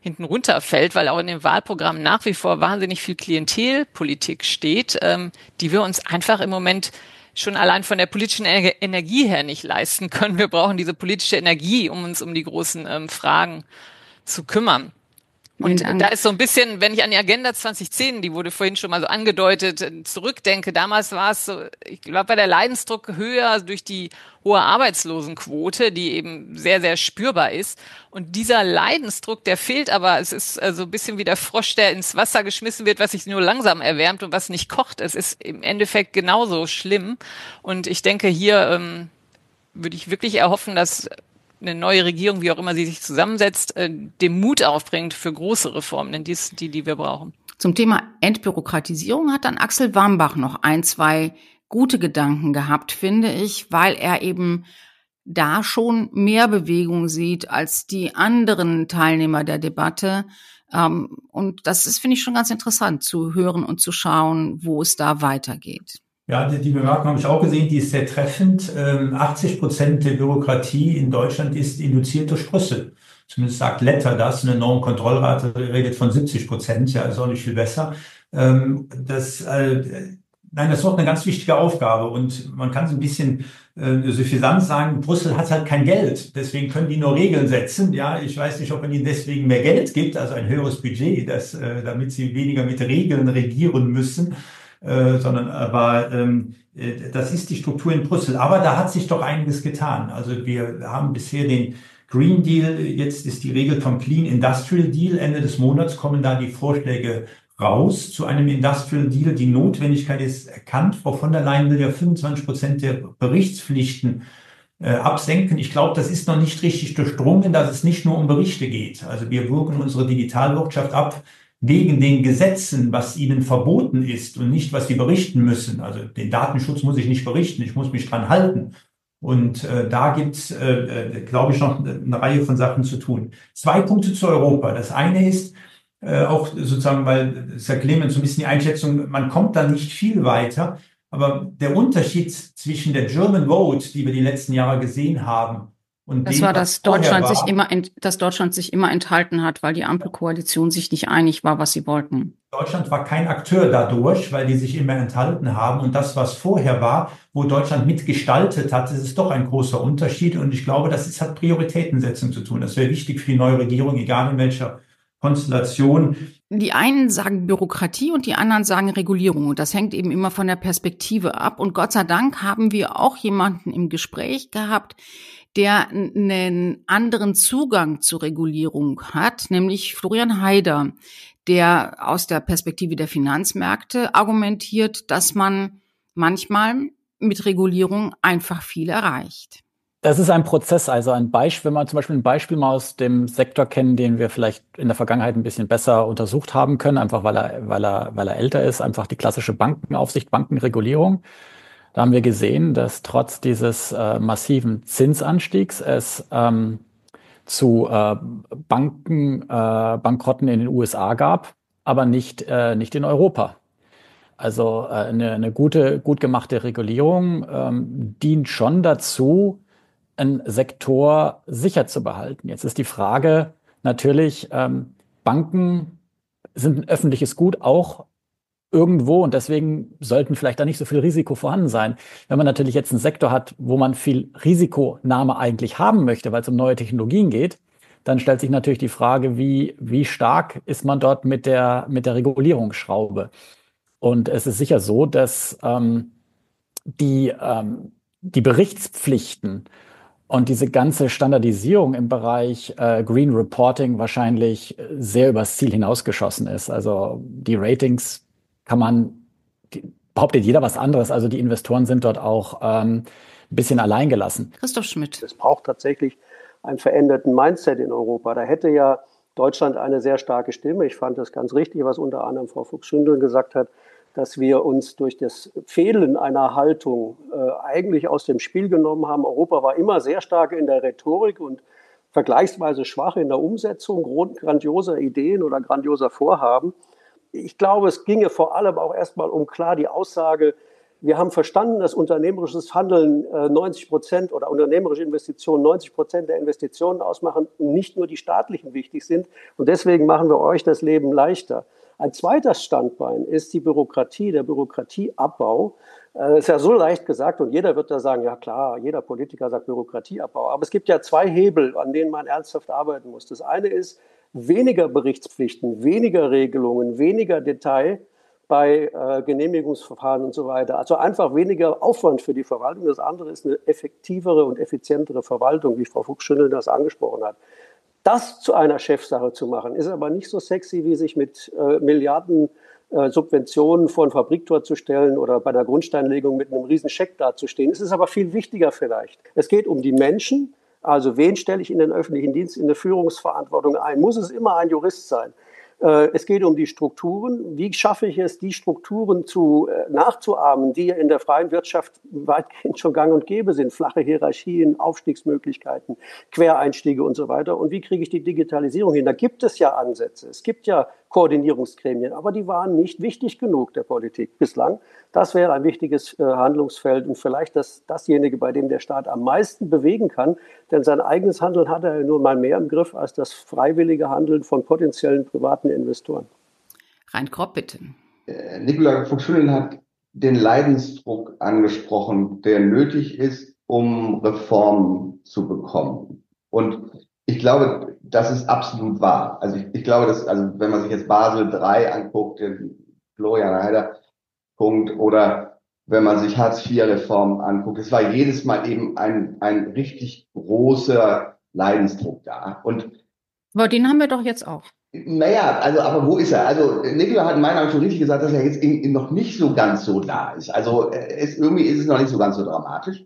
hinten runterfällt, weil auch in dem Wahlprogramm nach wie vor wahnsinnig viel Klientelpolitik steht, die wir uns einfach im Moment schon allein von der politischen Energie her nicht leisten können. Wir brauchen diese politische Energie, um uns um die großen Fragen zu kümmern. Und da ist so ein bisschen, wenn ich an die Agenda 2010, die wurde vorhin schon mal so angedeutet, zurückdenke, damals war es so, ich glaube, war der Leidensdruck höher durch die hohe Arbeitslosenquote, die eben sehr, sehr spürbar ist. Und dieser Leidensdruck, der fehlt aber, es ist so ein bisschen wie der Frosch, der ins Wasser geschmissen wird, was sich nur langsam erwärmt und was nicht kocht. Es ist im Endeffekt genauso schlimm. Und ich denke, hier würde ich wirklich erhoffen, dass eine neue Regierung, wie auch immer sie sich zusammensetzt, den Mut aufbringt für große Reformen, denn die wir brauchen. Zum Thema Entbürokratisierung hat dann Axel Wambach noch 2 gute Gedanken gehabt, finde ich, weil er eben da schon mehr Bewegung sieht als die anderen Teilnehmer der Debatte. Und das ist, finde ich, schon ganz interessant zu hören und zu schauen, wo es da weitergeht. Ja, die Bemerkung habe ich auch gesehen, die ist sehr treffend. 80% der Bürokratie in Deutschland ist induziert durch Brüssel. Zumindest sagt Letter das, eine Normkontrollrate redet von 70%, ja, ist auch nicht viel besser. Das ist noch eine ganz wichtige Aufgabe und man kann so ein bisschen suffisant sagen, Brüssel hat halt kein Geld, deswegen können die nur Regeln setzen. Ja, ich weiß nicht, ob man ihnen deswegen mehr Geld gibt, also ein höheres Budget, damit sie weniger mit Regeln regieren müssen. Das ist die Struktur in Brüssel. Aber da hat sich doch einiges getan. Also wir haben bisher den Green Deal, jetzt ist die Regel vom Clean Industrial Deal. Ende des Monats kommen da die Vorschläge raus zu einem Industrial Deal. Die Notwendigkeit ist erkannt. Frau von der Leyen will ja 25% der Berichtspflichten absenken. Ich glaube, das ist noch nicht richtig durchdrungen, dass es nicht nur um Berichte geht. Also wir würgen unsere Digitalwirtschaft ab wegen den Gesetzen, was ihnen verboten ist und nicht, was sie berichten müssen. Also den Datenschutz muss ich nicht berichten, ich muss mich dran halten. Und da gibt's, glaube ich, noch eine Reihe von Sachen zu tun. 2 Punkte zu Europa. Das eine ist auch sozusagen, weil Herr Clemens so ein bisschen die Einschätzung, man kommt da nicht viel weiter. Aber der Unterschied zwischen der German Vote, die wir die letzten Jahre gesehen haben, und das war, dass Deutschland sich immer enthalten hat, weil die Ampelkoalition sich nicht einig war, was sie wollten. Deutschland war kein Akteur dadurch, weil die sich immer enthalten haben. Und das, was vorher war, wo Deutschland mitgestaltet hat, das ist doch ein großer Unterschied. Und ich glaube, hat Prioritätensetzung zu tun. Das wäre wichtig für die neue Regierung, egal in welcher Konstellation. Die einen sagen Bürokratie und die anderen sagen Regulierung. Und das hängt eben immer von der Perspektive ab. Und Gott sei Dank haben wir auch jemanden im Gespräch gehabt, der einen anderen Zugang zur Regulierung hat, nämlich Florian Haider, der aus der Perspektive der Finanzmärkte argumentiert, dass man manchmal mit Regulierung einfach viel erreicht. Das ist ein Prozess, also ein Beispiel, wenn man zum Beispiel ein Beispiel mal aus dem Sektor kennen, den wir vielleicht in der Vergangenheit ein bisschen besser untersucht haben können, einfach weil er älter ist, einfach die klassische Bankenaufsicht, Bankenregulierung. Da haben wir gesehen, dass trotz dieses massiven Zinsanstiegs es zu Bankrotten in den USA gab, aber nicht in Europa. Also eine gut gemachte Regulierung dient schon dazu, einen Sektor sicher zu behalten. Jetzt ist die Frage natürlich, Banken sind ein öffentliches Gut auch irgendwo und deswegen sollten vielleicht da nicht so viel Risiko vorhanden sein. Wenn man natürlich jetzt einen Sektor hat, wo man viel Risikonahme eigentlich haben möchte, weil es um neue Technologien geht, dann stellt sich natürlich die Frage, wie stark ist man dort mit der Regulierungsschraube? Und es ist sicher so, dass die Berichtspflichten und diese ganze Standardisierung im Bereich Green Reporting wahrscheinlich sehr übers Ziel hinausgeschossen ist. Also die Ratings behauptet jeder was anderes. Also die Investoren sind dort auch ein bisschen alleingelassen. Christoph Schmidt. Es braucht tatsächlich einen veränderten Mindset in Europa. Da hätte ja Deutschland eine sehr starke Stimme. Ich fand das ganz richtig, was unter anderem Frau Fuchs-Schündel gesagt hat, dass wir uns durch das Fehlen einer Haltung eigentlich aus dem Spiel genommen haben. Europa war immer sehr stark in der Rhetorik und vergleichsweise schwach in der Umsetzung grandioser Ideen oder grandioser Vorhaben. Ich glaube, es ginge vor allem auch erstmal um klar die Aussage, Wir haben verstanden, dass unternehmerisches Handeln 90% oder unternehmerische Investitionen 90% der Investitionen ausmachen und nicht nur die staatlichen wichtig sind. Und deswegen machen wir euch das Leben leichter. Ein zweiter Standbein ist die Bürokratie, der Bürokratieabbau. Ist ja so leicht gesagt und jeder wird da sagen, ja klar, jeder Politiker sagt Bürokratieabbau. Aber es gibt ja zwei Hebel, an denen man ernsthaft arbeiten muss. Das eine ist weniger Berichtspflichten, weniger Regelungen, weniger Detail bei Genehmigungsverfahren und so weiter. Also einfach weniger Aufwand für die Verwaltung. Das andere ist eine effektivere und effizientere Verwaltung, wie Frau Fuchs-Schindel das angesprochen hat. Das zu einer Chefsache zu machen, ist aber nicht so sexy, wie sich mit Milliarden Subventionen vor ein Fabriktor zu stellen oder bei der Grundsteinlegung mit einem riesen Scheck dazustehen. Es ist aber viel wichtiger vielleicht. Es geht um die Menschen, also wen stelle ich in den öffentlichen Dienst, in der Führungsverantwortung ein? Muss es immer ein Jurist sein? Es geht um die Strukturen. Wie schaffe ich es, die Strukturen nachzuahmen, die ja in der freien Wirtschaft weitgehend schon gang und gäbe sind? Flache Hierarchien, Aufstiegsmöglichkeiten, Quereinstiege und so weiter. Und wie kriege ich die Digitalisierung hin? Da gibt es ja Ansätze. Es gibt ja Koordinierungsgremien, aber die waren nicht wichtig genug der Politik bislang. Das wäre ein wichtiges Handlungsfeld und vielleicht dasjenige, bei dem der Staat am meisten bewegen kann, denn sein eigenes Handeln hat er nur mal mehr im Griff als das freiwillige Handeln von potenziellen privaten Investoren. Rein Kropp, bitte. Nicola Fuchs-Schindel hat den Leidensdruck angesprochen, der nötig ist, um Reformen zu bekommen. Und ich glaube, das ist absolut wahr. Also ich glaube, wenn man sich jetzt Basel III anguckt, den Florian Heider Punkt, oder wenn man sich Hartz-IV-Reform anguckt, es war jedes Mal eben ein richtig großer Leidensdruck da. Aber den haben wir doch jetzt auch. Naja, aber wo ist er? Also Nicola hat in meiner Meinung schon richtig gesagt, dass er jetzt noch nicht so ganz so da ist. Also irgendwie ist es noch nicht so ganz so dramatisch.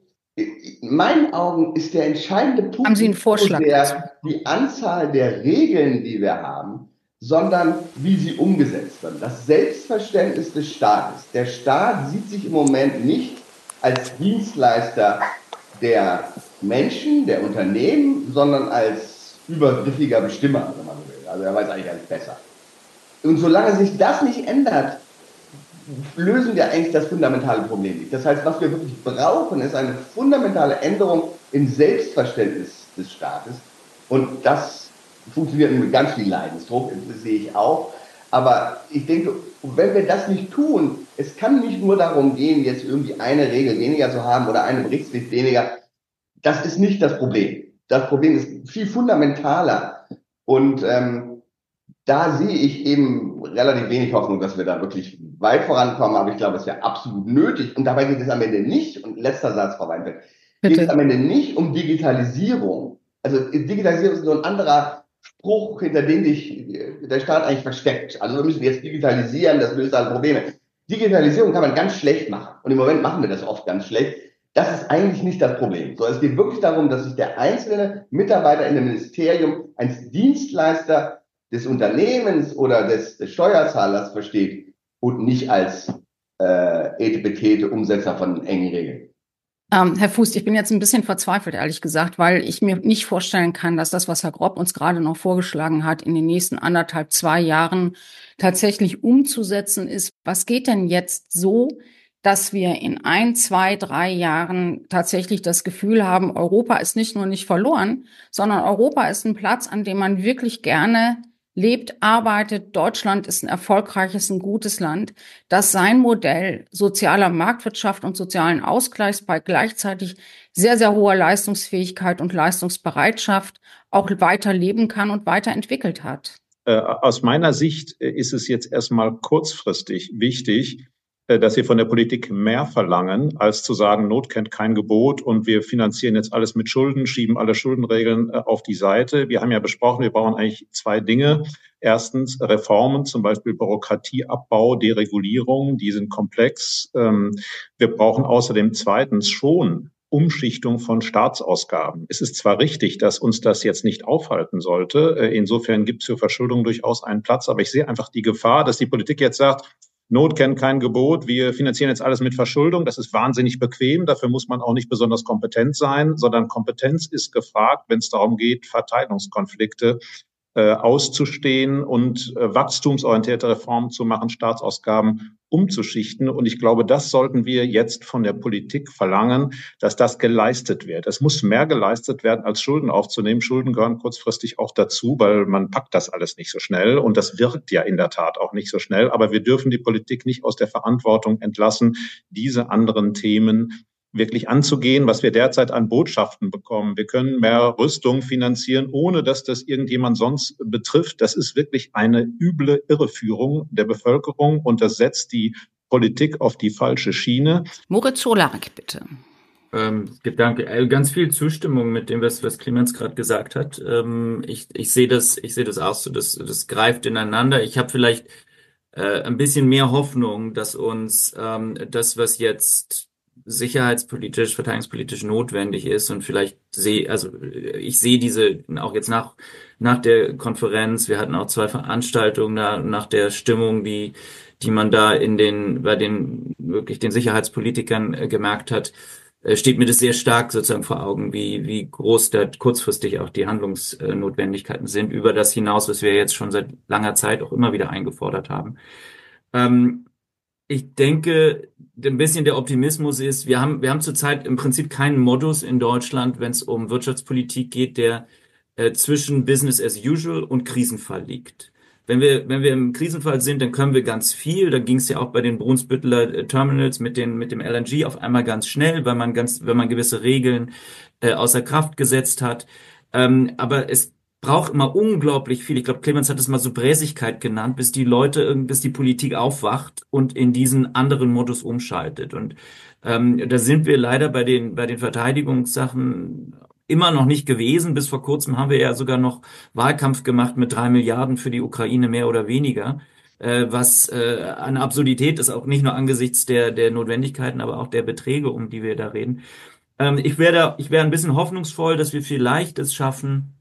In meinen Augen ist der entscheidende Punkt haben Sie einen Vorschlag die Anzahl der Regeln, die wir haben, sondern wie sie umgesetzt werden. Das Selbstverständnis des Staates. Der Staat sieht sich im Moment nicht als Dienstleister der Menschen, der Unternehmen, sondern als übergriffiger Bestimmer, wenn man so will. Also er weiß eigentlich alles besser. Und solange sich das nicht ändert, lösen wir eigentlich das fundamentale Problem nicht. Das heißt, was wir wirklich brauchen, ist eine fundamentale Änderung im Selbstverständnis des Staates. Und das funktioniert mit ganz viel Leidensdruck, das sehe ich auch. Aber ich denke, wenn wir das nicht tun, es kann nicht nur darum gehen, jetzt irgendwie eine Regel weniger zu haben oder eine Berichtspflicht weniger. Das ist nicht das Problem. Das Problem ist viel fundamentaler. Und da sehe ich eben relativ wenig Hoffnung, dass wir da wirklich weit vorankommen. Aber ich glaube, es wäre absolut nötig. Und dabei geht es am Ende nicht, und letzter Satz, Frau Weinfeld, geht es am Ende nicht um Digitalisierung. Also Digitalisierung ist so ein anderer Spruch, hinter dem sich der Staat eigentlich versteckt. Also wir müssen jetzt digitalisieren, das löst alle Probleme. Digitalisierung kann man ganz schlecht machen. Und im Moment machen wir das oft ganz schlecht. Das ist eigentlich nicht das Problem. So, es geht wirklich darum, dass sich der einzelne Mitarbeiter in dem Ministerium als Dienstleister des Unternehmens oder des Steuerzahlers versteht und nicht als etepetete Umsetzer von engen Regeln. Herr Fuß, ich bin jetzt ein bisschen verzweifelt, ehrlich gesagt, weil ich mir nicht vorstellen kann, dass das, was Herr Grob uns gerade noch vorgeschlagen hat, in den nächsten 2 Jahren tatsächlich umzusetzen ist. Was geht denn jetzt so, dass wir in 1, 2, 3 Jahren tatsächlich das Gefühl haben, Europa ist nicht nur nicht verloren, sondern Europa ist ein Platz, an dem man wirklich gerne lebt, arbeitet. Deutschland ist ein erfolgreiches, ein gutes Land, das sein Modell sozialer Marktwirtschaft und sozialen Ausgleichs bei gleichzeitig sehr, sehr hoher Leistungsfähigkeit und Leistungsbereitschaft auch weiter leben kann und weiterentwickelt hat. Aus meiner Sicht ist es jetzt erstmal kurzfristig wichtig, dass wir von der Politik mehr verlangen, als zu sagen, Not kennt kein Gebot und wir finanzieren jetzt alles mit Schulden, schieben alle Schuldenregeln auf die Seite. Wir haben ja besprochen, wir brauchen eigentlich 2 Dinge. Erstens Reformen, zum Beispiel Bürokratieabbau, Deregulierung, die sind komplex. Wir brauchen außerdem zweitens schon Umschichtung von Staatsausgaben. Es ist zwar richtig, dass uns das jetzt nicht aufhalten sollte. Insofern gibt es für Verschuldung durchaus einen Platz, aber ich sehe einfach die Gefahr, dass die Politik jetzt sagt, Not kennt kein Gebot, wir finanzieren jetzt alles mit Verschuldung. Das ist wahnsinnig bequem, dafür muss man auch nicht besonders kompetent sein, sondern Kompetenz ist gefragt, wenn es darum geht, Verteilungskonflikte auszustehen und wachstumsorientierte Reformen zu machen, Staatsausgaben umzuschichten. Und ich glaube, das sollten wir jetzt von der Politik verlangen, dass das geleistet wird. Es muss mehr geleistet werden, als Schulden aufzunehmen. Schulden gehören kurzfristig auch dazu, weil man packt das alles nicht so schnell. Und das wirkt ja in der Tat auch nicht so schnell. Aber wir dürfen die Politik nicht aus der Verantwortung entlassen, diese anderen Themen wirklich anzugehen, was wir derzeit an Botschaften bekommen. Wir können mehr Rüstung finanzieren, ohne dass das irgendjemand sonst betrifft. Das ist wirklich eine üble Irreführung der Bevölkerung und das setzt die Politik auf die falsche Schiene. Moritz Scholarek, bitte. Danke. Ganz viel Zustimmung mit dem, was Clemens gerade gesagt hat. Ich sehe das auch so, das greift ineinander. Ich habe vielleicht ein bisschen mehr Hoffnung, dass uns das, was jetzt sicherheitspolitisch, verteidigungspolitisch notwendig ist und ich sehe diese auch jetzt nach der Konferenz, wir hatten auch 2 Veranstaltungen nach der Stimmung, die man da bei den wirklich den Sicherheitspolitikern gemerkt hat, steht mir das sehr stark sozusagen vor Augen, wie groß da kurzfristig auch die Handlungsnotwendigkeiten sind über das hinaus, was wir jetzt schon seit langer Zeit auch immer wieder eingefordert haben. Ich denke, ein bisschen der Optimismus ist, wir haben zurzeit im Prinzip keinen Modus in Deutschland, wenn es um Wirtschaftspolitik geht, der zwischen Business as usual und Krisenfall liegt. Wenn wir im Krisenfall sind, dann können wir ganz viel. Da ging es ja auch bei den Brunsbütteler Terminals mit dem LNG auf einmal ganz schnell, wenn man gewisse Regeln außer Kraft gesetzt hat. Aber es braucht immer unglaublich viel. Ich glaube, Clemens hat es mal so Bräsigkeit genannt, bis die Politik aufwacht und in diesen anderen Modus umschaltet. Und da sind wir leider bei den Verteidigungssachen immer noch nicht gewesen. Bis vor kurzem haben wir ja sogar noch Wahlkampf gemacht mit 3 Milliarden für die Ukraine, mehr oder weniger, was eine Absurdität ist, auch nicht nur angesichts der Notwendigkeiten, aber auch der Beträge, um die wir da reden. Ich wäre ein bisschen hoffnungsvoll, dass wir vielleicht es schaffen,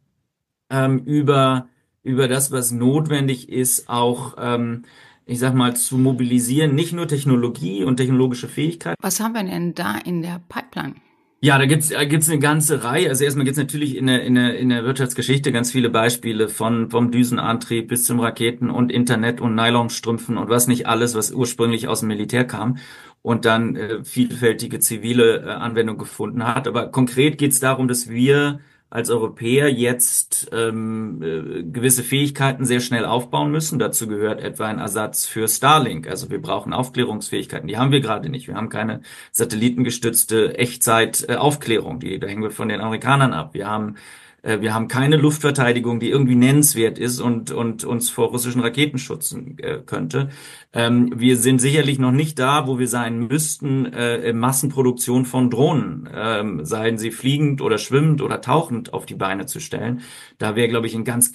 über das, was notwendig ist, auch, ich sag mal, zu mobilisieren, nicht nur Technologie und technologische Fähigkeiten. Was haben wir denn da in der Pipeline? Ja, da gibt's eine ganze Reihe. Also erstmal gibt's natürlich in der Wirtschaftsgeschichte ganz viele Beispiele vom Düsenantrieb bis zum Raketen und Internet und Nylonstrümpfen und was nicht alles, was ursprünglich aus dem Militär kam und dann vielfältige zivile Anwendung gefunden hat. Aber konkret geht's darum, dass wir als Europäer jetzt gewisse Fähigkeiten sehr schnell aufbauen müssen. Dazu gehört etwa ein Ersatz für Starlink. Also wir brauchen Aufklärungsfähigkeiten. Die haben wir gerade nicht. Wir haben keine satellitengestützte Echtzeit-Aufklärung. Da hängen wir von den Amerikanern ab. Wir haben keine Luftverteidigung, die irgendwie nennenswert ist und uns vor russischen Raketen schützen könnte. Wir sind sicherlich noch nicht da, wo wir sein müssten, in Massenproduktion von Drohnen, seien sie fliegend oder schwimmend oder tauchend, auf die Beine zu stellen. Da wäre, glaube ich, ein ganz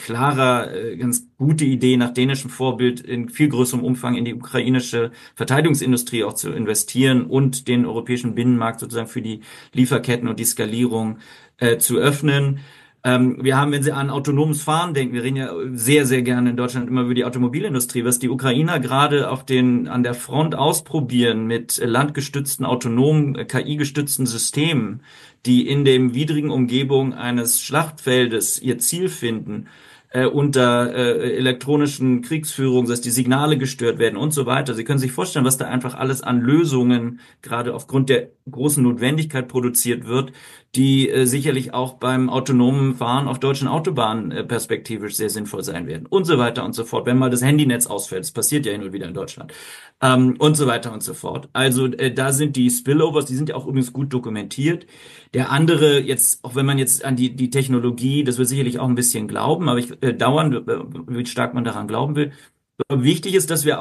gute Idee, nach dänischem Vorbild in viel größerem Umfang in die ukrainische Verteidigungsindustrie auch zu investieren und den europäischen Binnenmarkt sozusagen für die Lieferketten und die Skalierung zu öffnen. Wir haben, wenn Sie an autonomes Fahren denken, wir reden ja sehr, sehr gerne in Deutschland immer über die Automobilindustrie, was die Ukrainer gerade an der Front ausprobieren mit landgestützten, autonomen, KI-gestützten Systemen, die in dem widrigen Umgebung eines Schlachtfeldes ihr Ziel finden, unter elektronischen Kriegsführung, dass die Signale gestört werden und so weiter. Sie können sich vorstellen, was da einfach alles an Lösungen gerade aufgrund der großen Notwendigkeit produziert wird, die sicherlich auch beim autonomen Fahren auf deutschen Autobahnen perspektivisch sehr sinnvoll sein werden und so weiter und so fort. Wenn mal das Handynetz ausfällt, das passiert ja hin und wieder in Deutschland, und so weiter und so fort. Also da sind die Spillovers, die sind ja auch übrigens gut dokumentiert. Der andere jetzt, auch wenn man jetzt an die Technologie, das wird sicherlich auch ein bisschen glauben, aber wie stark man daran glauben will. Wichtig ist, dass wir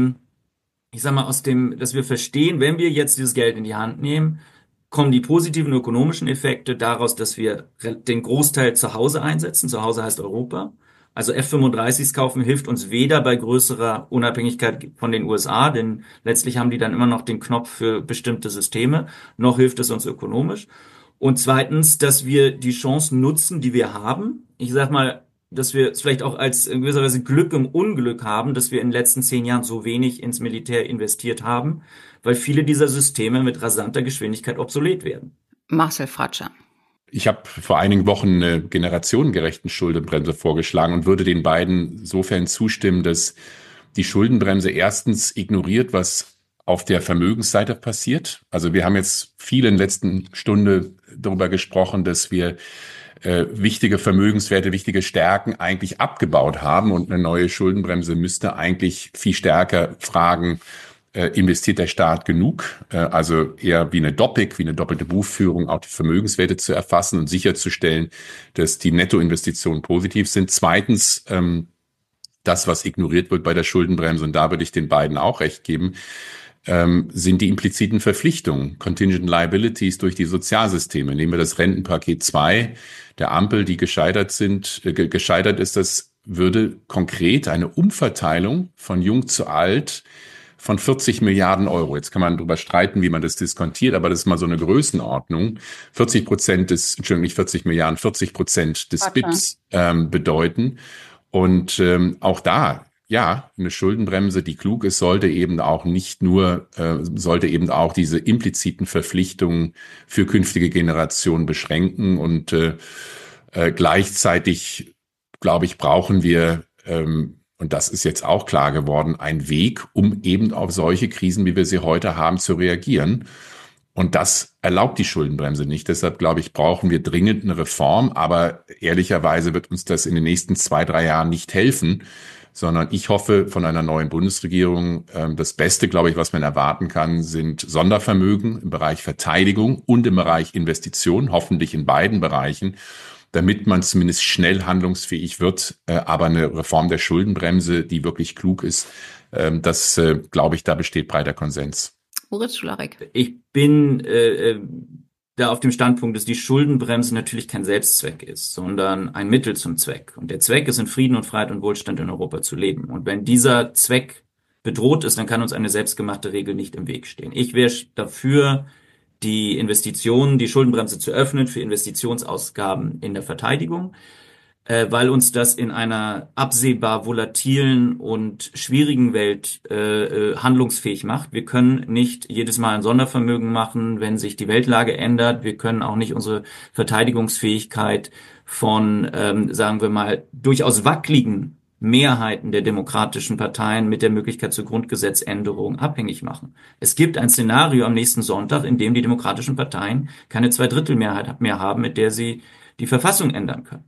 dass wir verstehen, wenn wir jetzt dieses Geld in die Hand nehmen, kommen die positiven ökonomischen Effekte daraus, dass wir den Großteil zu Hause einsetzen. Zu Hause heißt Europa. Also F-35s kaufen hilft uns weder bei größerer Unabhängigkeit von den USA, denn letztlich haben die dann immer noch den Knopf für bestimmte Systeme, noch hilft es uns ökonomisch. Und zweitens, dass wir die Chancen nutzen, die wir haben. Ich sag mal, dass wir es vielleicht auch als in gewisser Weise Glück im Unglück haben, dass wir in den letzten 10 Jahren so wenig ins Militär investiert haben, weil viele dieser Systeme mit rasanter Geschwindigkeit obsolet werden. Marcel Fratscher. Ich habe vor einigen Wochen eine generationengerechten Schuldenbremse vorgeschlagen und würde den beiden insofern zustimmen, dass die Schuldenbremse erstens ignoriert, was auf der Vermögensseite passiert. Also wir haben jetzt viel in der letzten Stunde darüber gesprochen, dass wir wichtige Vermögenswerte, wichtige Stärken eigentlich abgebaut haben, und eine neue Schuldenbremse müsste eigentlich viel stärker fragen, investiert der Staat genug? Also eher wie eine DOPIC, wie eine doppelte Buchführung, auch die Vermögenswerte zu erfassen und sicherzustellen, dass die Nettoinvestitionen positiv sind. Zweitens, das, was ignoriert wird bei der Schuldenbremse, und da würde ich den beiden auch recht geben, sind die impliziten Verpflichtungen, Contingent Liabilities durch die Sozialsysteme. Nehmen wir das Rentenpaket 2 der Ampel, die gescheitert ist, das würde konkret eine Umverteilung von jung zu alt von 40 Milliarden Euro. Jetzt kann man darüber streiten, wie man das diskontiert, aber das ist mal so eine Größenordnung. 40% des BIPs bedeuten. Und auch da, ja, eine Schuldenbremse, die klug ist, sollte eben auch diese impliziten Verpflichtungen für künftige Generationen beschränken. Und gleichzeitig, glaube ich, brauchen wir, und das ist jetzt auch klar geworden, einen Weg, um eben auf solche Krisen, wie wir sie heute haben, zu reagieren. Und das erlaubt die Schuldenbremse nicht. Deshalb, glaube ich, brauchen wir dringend eine Reform. Aber ehrlicherweise wird uns das in den nächsten 2-3 Jahren nicht helfen, sondern ich hoffe von einer neuen Bundesregierung, das Beste, glaube ich, was man erwarten kann, sind Sondervermögen im Bereich Verteidigung und im Bereich Investition, hoffentlich in beiden Bereichen, damit man zumindest schnell handlungsfähig wird. Aber eine Reform der Schuldenbremse, die wirklich klug ist, das, glaube ich, da besteht breiter Konsens. Moritz Schlarek. Ich bin da auf dem Standpunkt, dass die Schuldenbremse natürlich kein Selbstzweck ist, sondern ein Mittel zum Zweck. Und der Zweck ist, in Frieden und Freiheit und Wohlstand in Europa zu leben. Und wenn dieser Zweck bedroht ist, dann kann uns eine selbstgemachte Regel nicht im Weg stehen. Ich wäre dafür, die Schuldenbremse zu öffnen für Investitionsausgaben in der Verteidigung, weil uns das in einer absehbar volatilen und schwierigen Welt handlungsfähig macht. Wir können nicht jedes Mal ein Sondervermögen machen, wenn sich die Weltlage ändert. Wir können auch nicht unsere Verteidigungsfähigkeit von, sagen wir mal, durchaus wackeligen Mehrheiten der demokratischen Parteien mit der Möglichkeit zur Grundgesetzänderung abhängig machen. Es gibt ein Szenario am nächsten Sonntag, in dem die demokratischen Parteien keine Zweidrittelmehrheit mehr haben, mit der sie die Verfassung ändern können.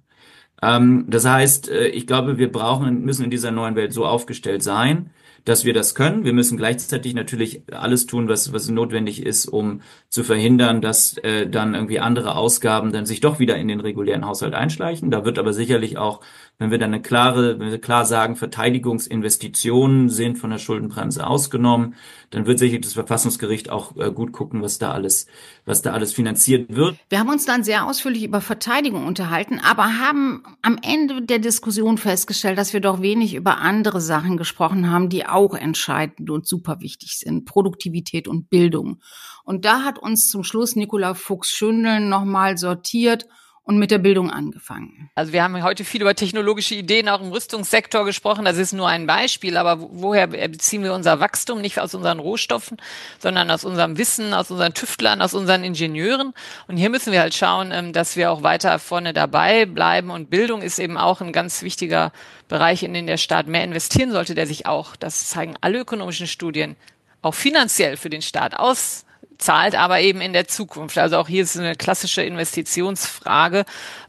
Das heißt, ich glaube, müssen in dieser neuen Welt so aufgestellt sein, dass wir das können. Wir müssen gleichzeitig natürlich alles tun, was notwendig ist, um zu verhindern, dass dann irgendwie andere Ausgaben dann sich doch wieder in den regulären Haushalt einschleichen. Da wird aber sicherlich auch, wenn wir klar sagen, Verteidigungsinvestitionen sind von der Schuldenbremse ausgenommen, dann wird sicherlich das Verfassungsgericht auch gut gucken, was da alles finanziert wird. Wir haben uns dann sehr ausführlich über Verteidigung unterhalten, aber haben am Ende der Diskussion festgestellt, dass wir doch wenig über andere Sachen gesprochen haben, die auch entscheidend und super wichtig sind. Produktivität und Bildung. Und da hat uns zum Schluss Nicola Fuchs-Schündel nochmal sortiert und mit der Bildung angefangen. Also wir haben heute viel über technologische Ideen auch im Rüstungssektor gesprochen. Das ist nur ein Beispiel, aber woher beziehen wir unser Wachstum? Nicht aus unseren Rohstoffen, sondern aus unserem Wissen, aus unseren Tüftlern, aus unseren Ingenieuren. Und hier müssen wir halt schauen, dass wir auch weiter vorne dabei bleiben. Und Bildung ist eben auch ein ganz wichtiger Bereich, in den der Staat mehr investieren sollte, der sich auch, das zeigen alle ökonomischen Studien, auch finanziell für den Staat auszahlt, aber eben in der Zukunft. Also auch hier ist eine klassische Investitionsfrage.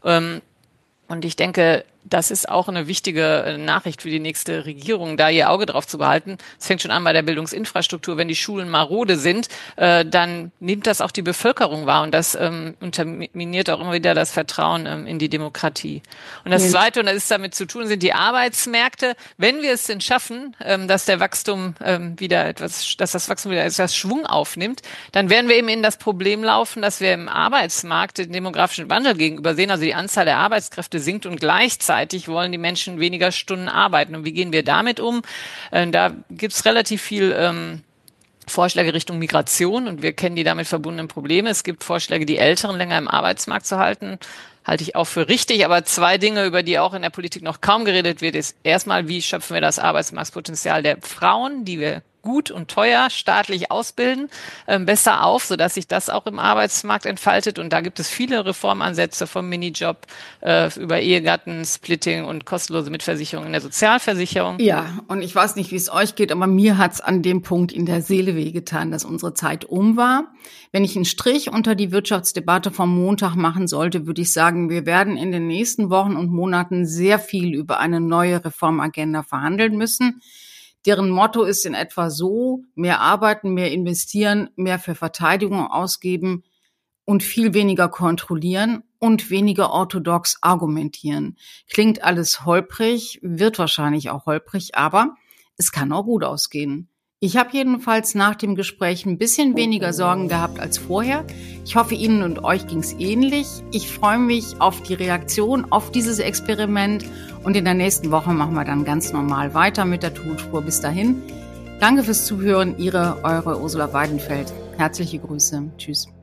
Und ich denke, das ist auch eine wichtige Nachricht für die nächste Regierung, da ihr Auge drauf zu behalten. Es fängt schon an bei der Bildungsinfrastruktur. Wenn die Schulen marode sind, dann nimmt das auch die Bevölkerung wahr. Und das unterminiert auch immer wieder das Vertrauen in die Demokratie. Und das Zweite, und das ist damit zu tun, sind die Arbeitsmärkte. Wenn wir es denn schaffen, dass das Wachstum wieder etwas Schwung aufnimmt, dann werden wir eben in das Problem laufen, dass wir im Arbeitsmarkt den demografischen Wandel gegenüber sehen. Also die Anzahl der Arbeitskräfte sinkt und gleichzeitig wollen die Menschen weniger Stunden arbeiten. Und wie gehen wir damit um? Da gibt's relativ viel Vorschläge Richtung Migration und wir kennen die damit verbundenen Probleme. Es gibt Vorschläge, die Älteren länger im Arbeitsmarkt zu halten. Halte ich auch für richtig. Aber 2 Dinge, über die auch in der Politik noch kaum geredet wird, ist erstmal, wie schöpfen wir das Arbeitsmarktpotenzial der Frauen, die wir gut und teuer staatlich ausbilden, besser auf, sodass sich das auch im Arbeitsmarkt entfaltet. Und da gibt es viele Reformansätze vom Minijob über Ehegattensplitting und kostenlose Mitversicherung in der Sozialversicherung. Ja, und ich weiß nicht, wie es euch geht, aber mir hat's an dem Punkt in der Seele wehgetan, dass unsere Zeit um war. Wenn ich einen Strich unter die Wirtschaftsdebatte vom Montag machen sollte, würde ich sagen, wir werden in den nächsten Wochen und Monaten sehr viel über eine neue Reformagenda verhandeln müssen. Deren Motto ist in etwa so: mehr arbeiten, mehr investieren, mehr für Verteidigung ausgeben und viel weniger kontrollieren und weniger orthodox argumentieren. Klingt alles holprig, wird wahrscheinlich auch holprig, aber es kann auch gut ausgehen. Ich habe jedenfalls nach dem Gespräch ein bisschen weniger Sorgen gehabt als vorher. Ich hoffe, Ihnen und euch ging's ähnlich. Ich freue mich auf die Reaktion auf dieses Experiment und in der nächsten Woche machen wir dann ganz normal weiter mit der Tonspur. Bis dahin, danke fürs Zuhören, eure Ursula Weidenfeld. Herzliche Grüße. Tschüss.